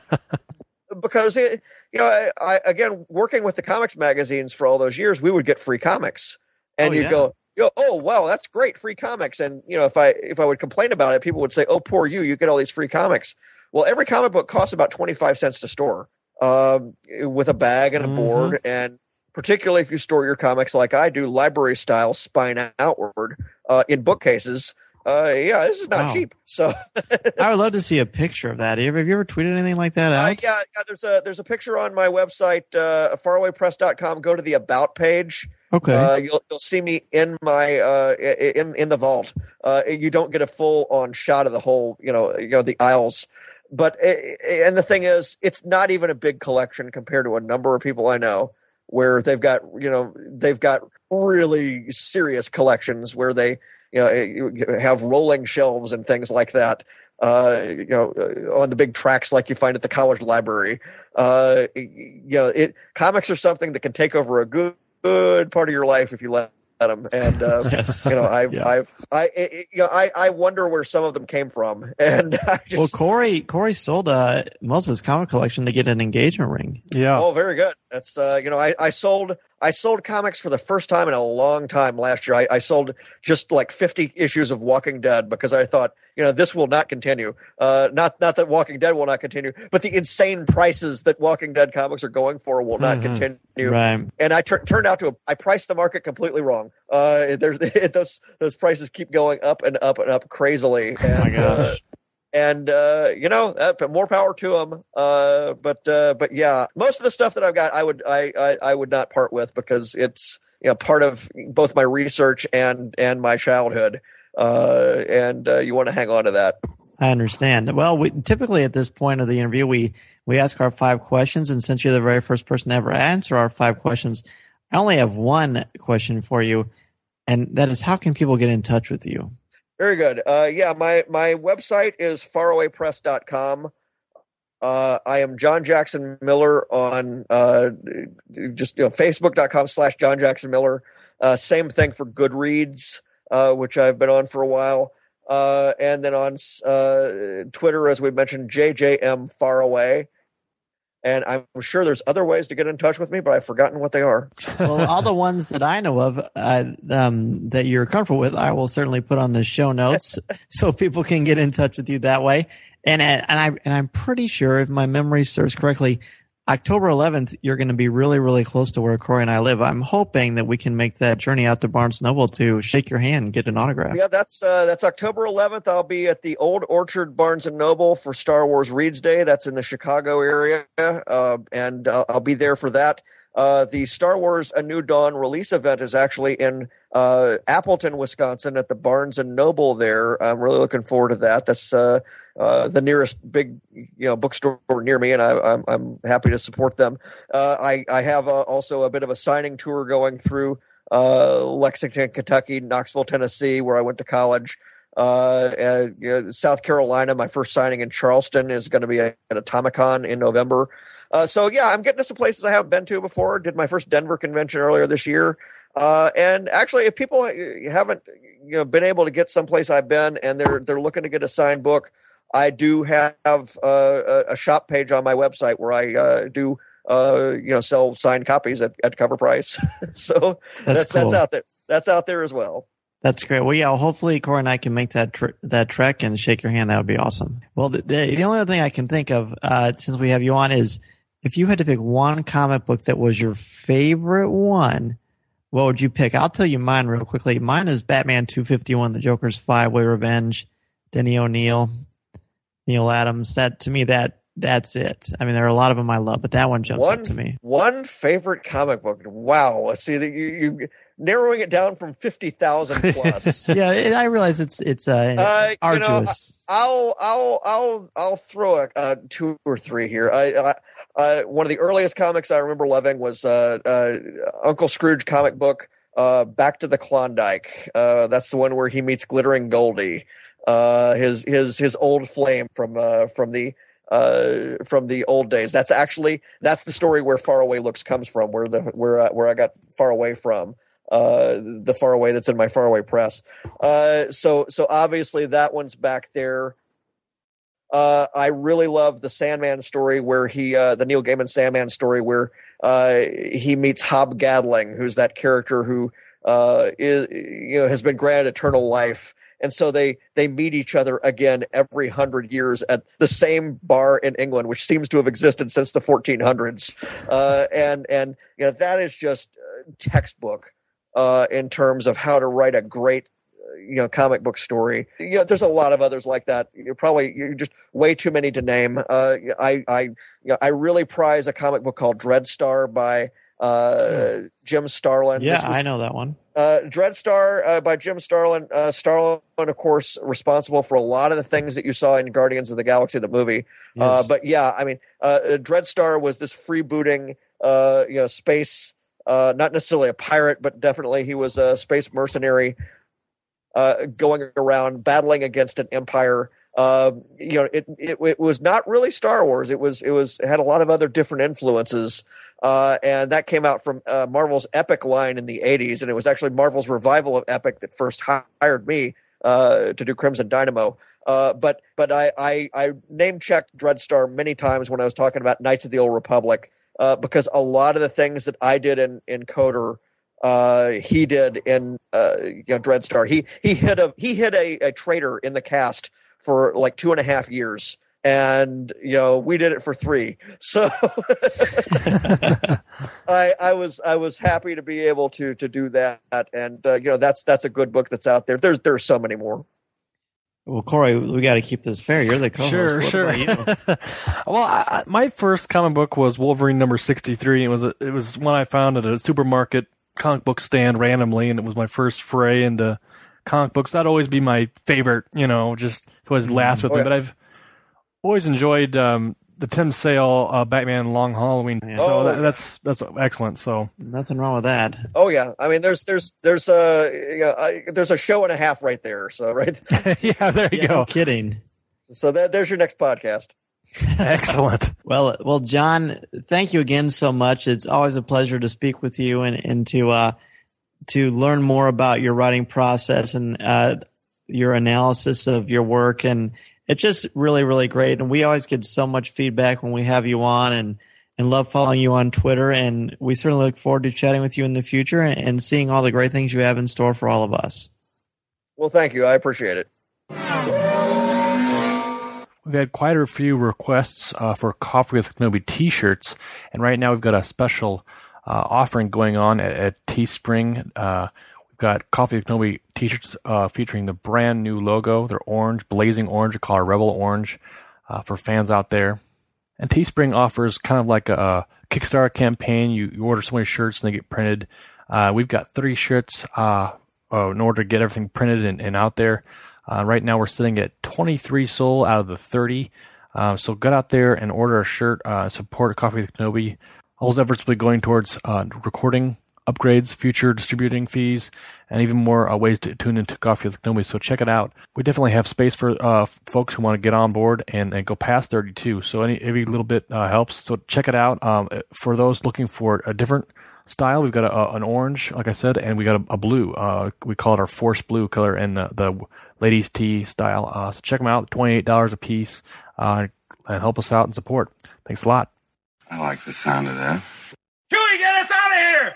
because it, you know, I, I again working with the comics magazines for all those years, we would get free comics, and oh, you'd yeah. go, you know, oh wow, that's great, free comics. And you know, if I if I would complain about it, people would say, oh poor you, you get all these free comics. Well, every comic book costs about twenty-five cents to store. Um, with a bag and a board, mm-hmm. and particularly if you store your comics like I do, library style, spine outward, uh, in bookcases. Uh, yeah, this is not wow. cheap. So I would love to see a picture of that. Have you ever tweeted anything like that out? Uh, yeah, yeah, there's a there's a picture on my website, uh, faraway press dot com. Go to the About page. Okay, uh, you'll you'll see me in my uh, in in the vault. Uh, you don't get a full on shot of the whole, you know, you know the aisles. But and the thing is, it's not even a big collection compared to a number of people I know where they've got, you know, they've got really serious collections where they, you know, have rolling shelves and things like that. Uh, you know, on the big tracks like you find at the college library. Uh, you know, it comics are something that can take over a good good part of your life if you let. Them. And uh, yes. you know, I've, yeah. I've, I, it, you know, I, I wonder where some of them came from. And I just, well, Corey, Corey sold uh, most of his comic collection to get an engagement ring. Yeah. Oh, very good. That's uh, you know, I, I sold, I sold comics for the first time in a long time last year. I, I sold just like fifty issues of Walking Dead because I thought, you know, this will not continue. Uh, not, not that Walking Dead will not continue, but the insane prices that Walking Dead comics are going for will not mm-hmm. continue. Right. And I tur- turned out to, I priced the market completely wrong. Uh, there's those those prices keep going up and up and up crazily. And, oh my gosh. Uh, and uh, you know, uh, more power to them. Uh, but uh, but yeah, most of the stuff that I've got, I would I, I I would not part with because it's, you know, part of both my research and and my childhood. Uh, and uh, you want to hang on to that. I understand. Well, we, typically at this point of the interview, we we ask our five questions, and since you're the very first person to ever answer our five questions, I only have one question for you, and that is, how can people get in touch with you? Very good. Uh, yeah, my, my website is faraway press dot com. Uh, I am John Jackson Miller on uh, just you know, facebook dot com slash John Jackson Miller. Uh, same thing for Goodreads, uh, which I've been on for a while. Uh, and then on uh, Twitter, as we mentioned, J J M Faraway. And I'm sure there's other ways to get in touch with me, but I've forgotten what they are. Well, all the ones that I know of uh, um, that you're comfortable with, I will certainly put on the show notes so people can get in touch with you that way. And and I and I'm pretty sure, if my memory serves correctly, October eleventh, you're going to be really, really close to where Corey and I live. I'm hoping that we can make that journey out to Barnes and Noble to shake your hand and get an autograph. Yeah, that's uh, that's October eleventh. I'll be at the Old Orchard Barnes and Noble for Star Wars Reads Day. That's in the Chicago area, uh, and uh, I'll be there for that. Uh, the Star Wars A New Dawn release event is actually in uh, Appleton, Wisconsin, at the Barnes and Noble there. I'm really looking forward to that. That's uh, uh, the nearest big, you know, bookstore near me, and I, I'm I'm happy to support them. Uh, I I have uh, also a bit of a signing tour going through uh, Lexington, Kentucky, Knoxville, Tennessee, where I went to college. Uh, and, you know, South Carolina, my first signing in Charleston is going to be at Atomicon in November. Uh, so yeah, I'm getting to some places I haven't been to before. Did my first Denver convention earlier this year. Uh, and actually, if people haven't, you know, been able to get someplace I've been and they're they're looking to get a signed book, I do have uh, a, a shop page on my website where I uh, do uh, you know sell signed copies at, at cover price. So that's that's, cool. that's out there. That's out there as well. That's great. Well, yeah, hopefully Corey and I can make that tr- that trek and shake your hand. That would be awesome. Well, the, the, the only other thing I can think of uh, since we have you on is if you had to pick one comic book that was your favorite one, what would you pick? I'll tell you mine real quickly. Mine is Batman two fifty-one, The Joker's Five-Way Revenge, Denny O'Neil, Neil Adams. That to me, that that's it. I mean, there are a lot of them I love, but that one jumps one, up to me. One favorite comic book. Wow. See that you, you narrowing it down from fifty thousand plus. Yeah, it, I realize it's it's uh, uh, arduous. You know, I'll I'll I'll I'll throw a, uh, two or three here. I, I uh, one of the earliest comics I remember loving was uh, uh, Uncle Scrooge comic book, uh, Back to the Klondike. Uh, that's the one where he meets Glittering Goldie, uh, his his his old flame from uh, from the. Uh, from the old days. That's actually that's the story where Faraway Looks comes from, where the where uh, where I got Far Away from. Uh, the Far Away that's in my Faraway press. Uh, so so obviously that one's back there. Uh, I really love the Sandman story where he uh, the Neil Gaiman Sandman story where uh, he meets Hob Gadling, who's that character who uh, is you know has been granted eternal life. And so they, they meet each other again every hundred years at the same bar in England, which seems to have existed since the fourteen hundreds. Uh, and and you know that is just textbook uh, in terms of how to write a great you know comic book story. You know, there's a lot of others like that. You're probably you're just way too many to name. Uh, I I you know, I really prize a comic book called Dreadstar by uh, Jim Starlin. Yeah, was, I know that one. Uh, Dreadstar uh, by Jim Starlin. Uh, Starlin, of course, responsible for a lot of the things that you saw in Guardians of the Galaxy, the movie. Yes. Uh, but yeah, I mean, uh, Dreadstar was this freebooting, uh, you know, space, uh, not necessarily a pirate, but definitely he was a space mercenary uh, going around battling against an empire. Uh, you know, it, it it was not really Star Wars. It was it was it had a lot of other different influences. Uh, and that came out from uh, Marvel's Epic line in the eighties, and it was actually Marvel's revival of Epic that first hired me uh, to do Crimson Dynamo. Uh, but but I, I, I name-checked Dreadstar many times when I was talking about Knights of the Old Republic uh, because a lot of the things that I did in, in Coder, uh, he did in uh, you know, Dreadstar. He he hit a he hit a, a traitor in the cast for like two and a half years. And you know we did it for three, so I, I was I was happy to be able to to do that, and uh, you know that's that's a good book that's out there. There's there's so many more. Well, Corey, we got to keep this fair. You're the co-host. Sure, what sure. About you? Well, I, my first comic book was Wolverine number sixty-three. It was a, it was one I found at a supermarket comic book stand randomly, and it was my first foray into comic books. That'd always be my favorite, you know, just always last with oh, me. yeah. But I've always enjoyed um, the Tim Sale uh, Batman Long Halloween. Yeah. So Oh, that, that's that's excellent. So Nothing wrong with that. Oh yeah, I mean there's there's there's a you know, I, there's a show and a half right there. So right, yeah, there you Yeah, go. no kidding. so that there's your next podcast. Excellent. Well, well, John, thank you again so much. It's always a pleasure to speak with you and, and to uh, to learn more about your writing process and uh, your analysis of your work. And it's just really, really great. And we always get so much feedback when we have you on and, and love following you on Twitter. And we certainly look forward to chatting with you in the future and, and seeing all the great things you have in store for all of us. Well, thank you. I appreciate it. We've had quite a few requests uh, for Coffee with Kenobi t-shirts. And right now we've got a special uh, offering going on at, at Teespring. Uh, We've got Coffee with Kenobi t-shirts uh, featuring the brand new logo. They're orange, blazing orange. We call it Rebel Orange uh, for fans out there. And Teespring offers kind of like a, a Kickstarter campaign. You, you order so many shirts and they get printed. Uh, we've got thirty shirts uh, uh, in order to get everything printed and, and out there. Uh, right now we're sitting at twenty-three sold out of the thirty. Uh, so get out there and order a shirt. Uh, support Coffee with Kenobi. All those efforts will be going towards uh, recording upgrades, future distributing fees, and even more uh, ways to tune into Coffee with Kenobi. So check it out. We definitely have space for uh, folks who want to get on board and, and go past thirty-two. So any every little bit uh, helps. So check it out. Um, for those looking for a different style, we've got a, a, an orange, like I said, and we got a, a blue. Uh, we call it our Force Blue color and the, the ladies' tea style. Uh, so check them out. twenty-eight dollars a piece, uh, and help us out and support. Thanks a lot. I like the sound of that. Chewie, get us out of here!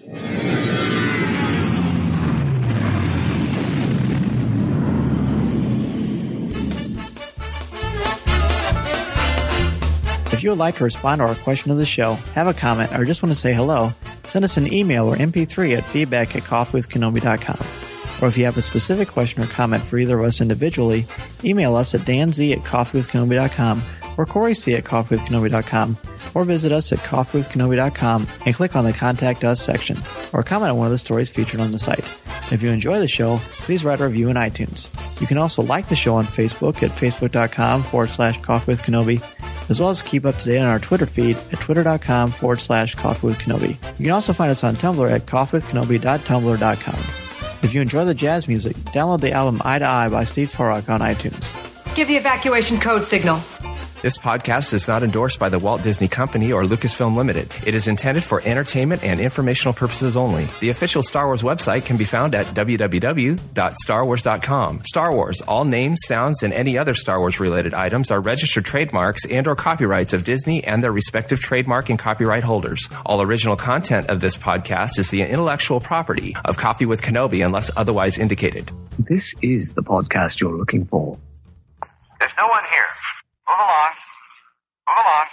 If you would like to respond to our question of the show, have a comment, or just want to say hello, send us an email or M P three at feedback at coffee with kenobi dot com. Or if you have a specific question or comment for either of us individually, email us at danz at coffee with kenobi dot com or corey c at coffee with kenobi dot com, or visit us at coffee with kenobi dot com and click on the Contact Us section, or comment on one of the stories featured on the site. If you enjoy the show, please write a review in iTunes. You can also like the show on Facebook at facebook.com forward slash coffee with kenobi, as well as keep up to date on our Twitter feed at twitter.com forward slash coffee with kenobi. You can also find us on Tumblr at coffee with kenobi dot tumblr dot com. If you enjoy the jazz music, download the album Eye to Eye by Steve Torok on iTunes. Give the evacuation code signal. This podcast is not endorsed by the Walt Disney Company or Lucasfilm Limited. It is intended for entertainment and informational purposes only. The official Star Wars website can be found at w w w dot star wars dot com. Star Wars, all names, sounds, and any other Star Wars-related items are registered trademarks and or copyrights of Disney and their respective trademark and copyright holders. All original content of this podcast is the intellectual property of Coffee with Kenobi unless otherwise indicated. This is the podcast you're looking for. There's no one here. Move along. Move along.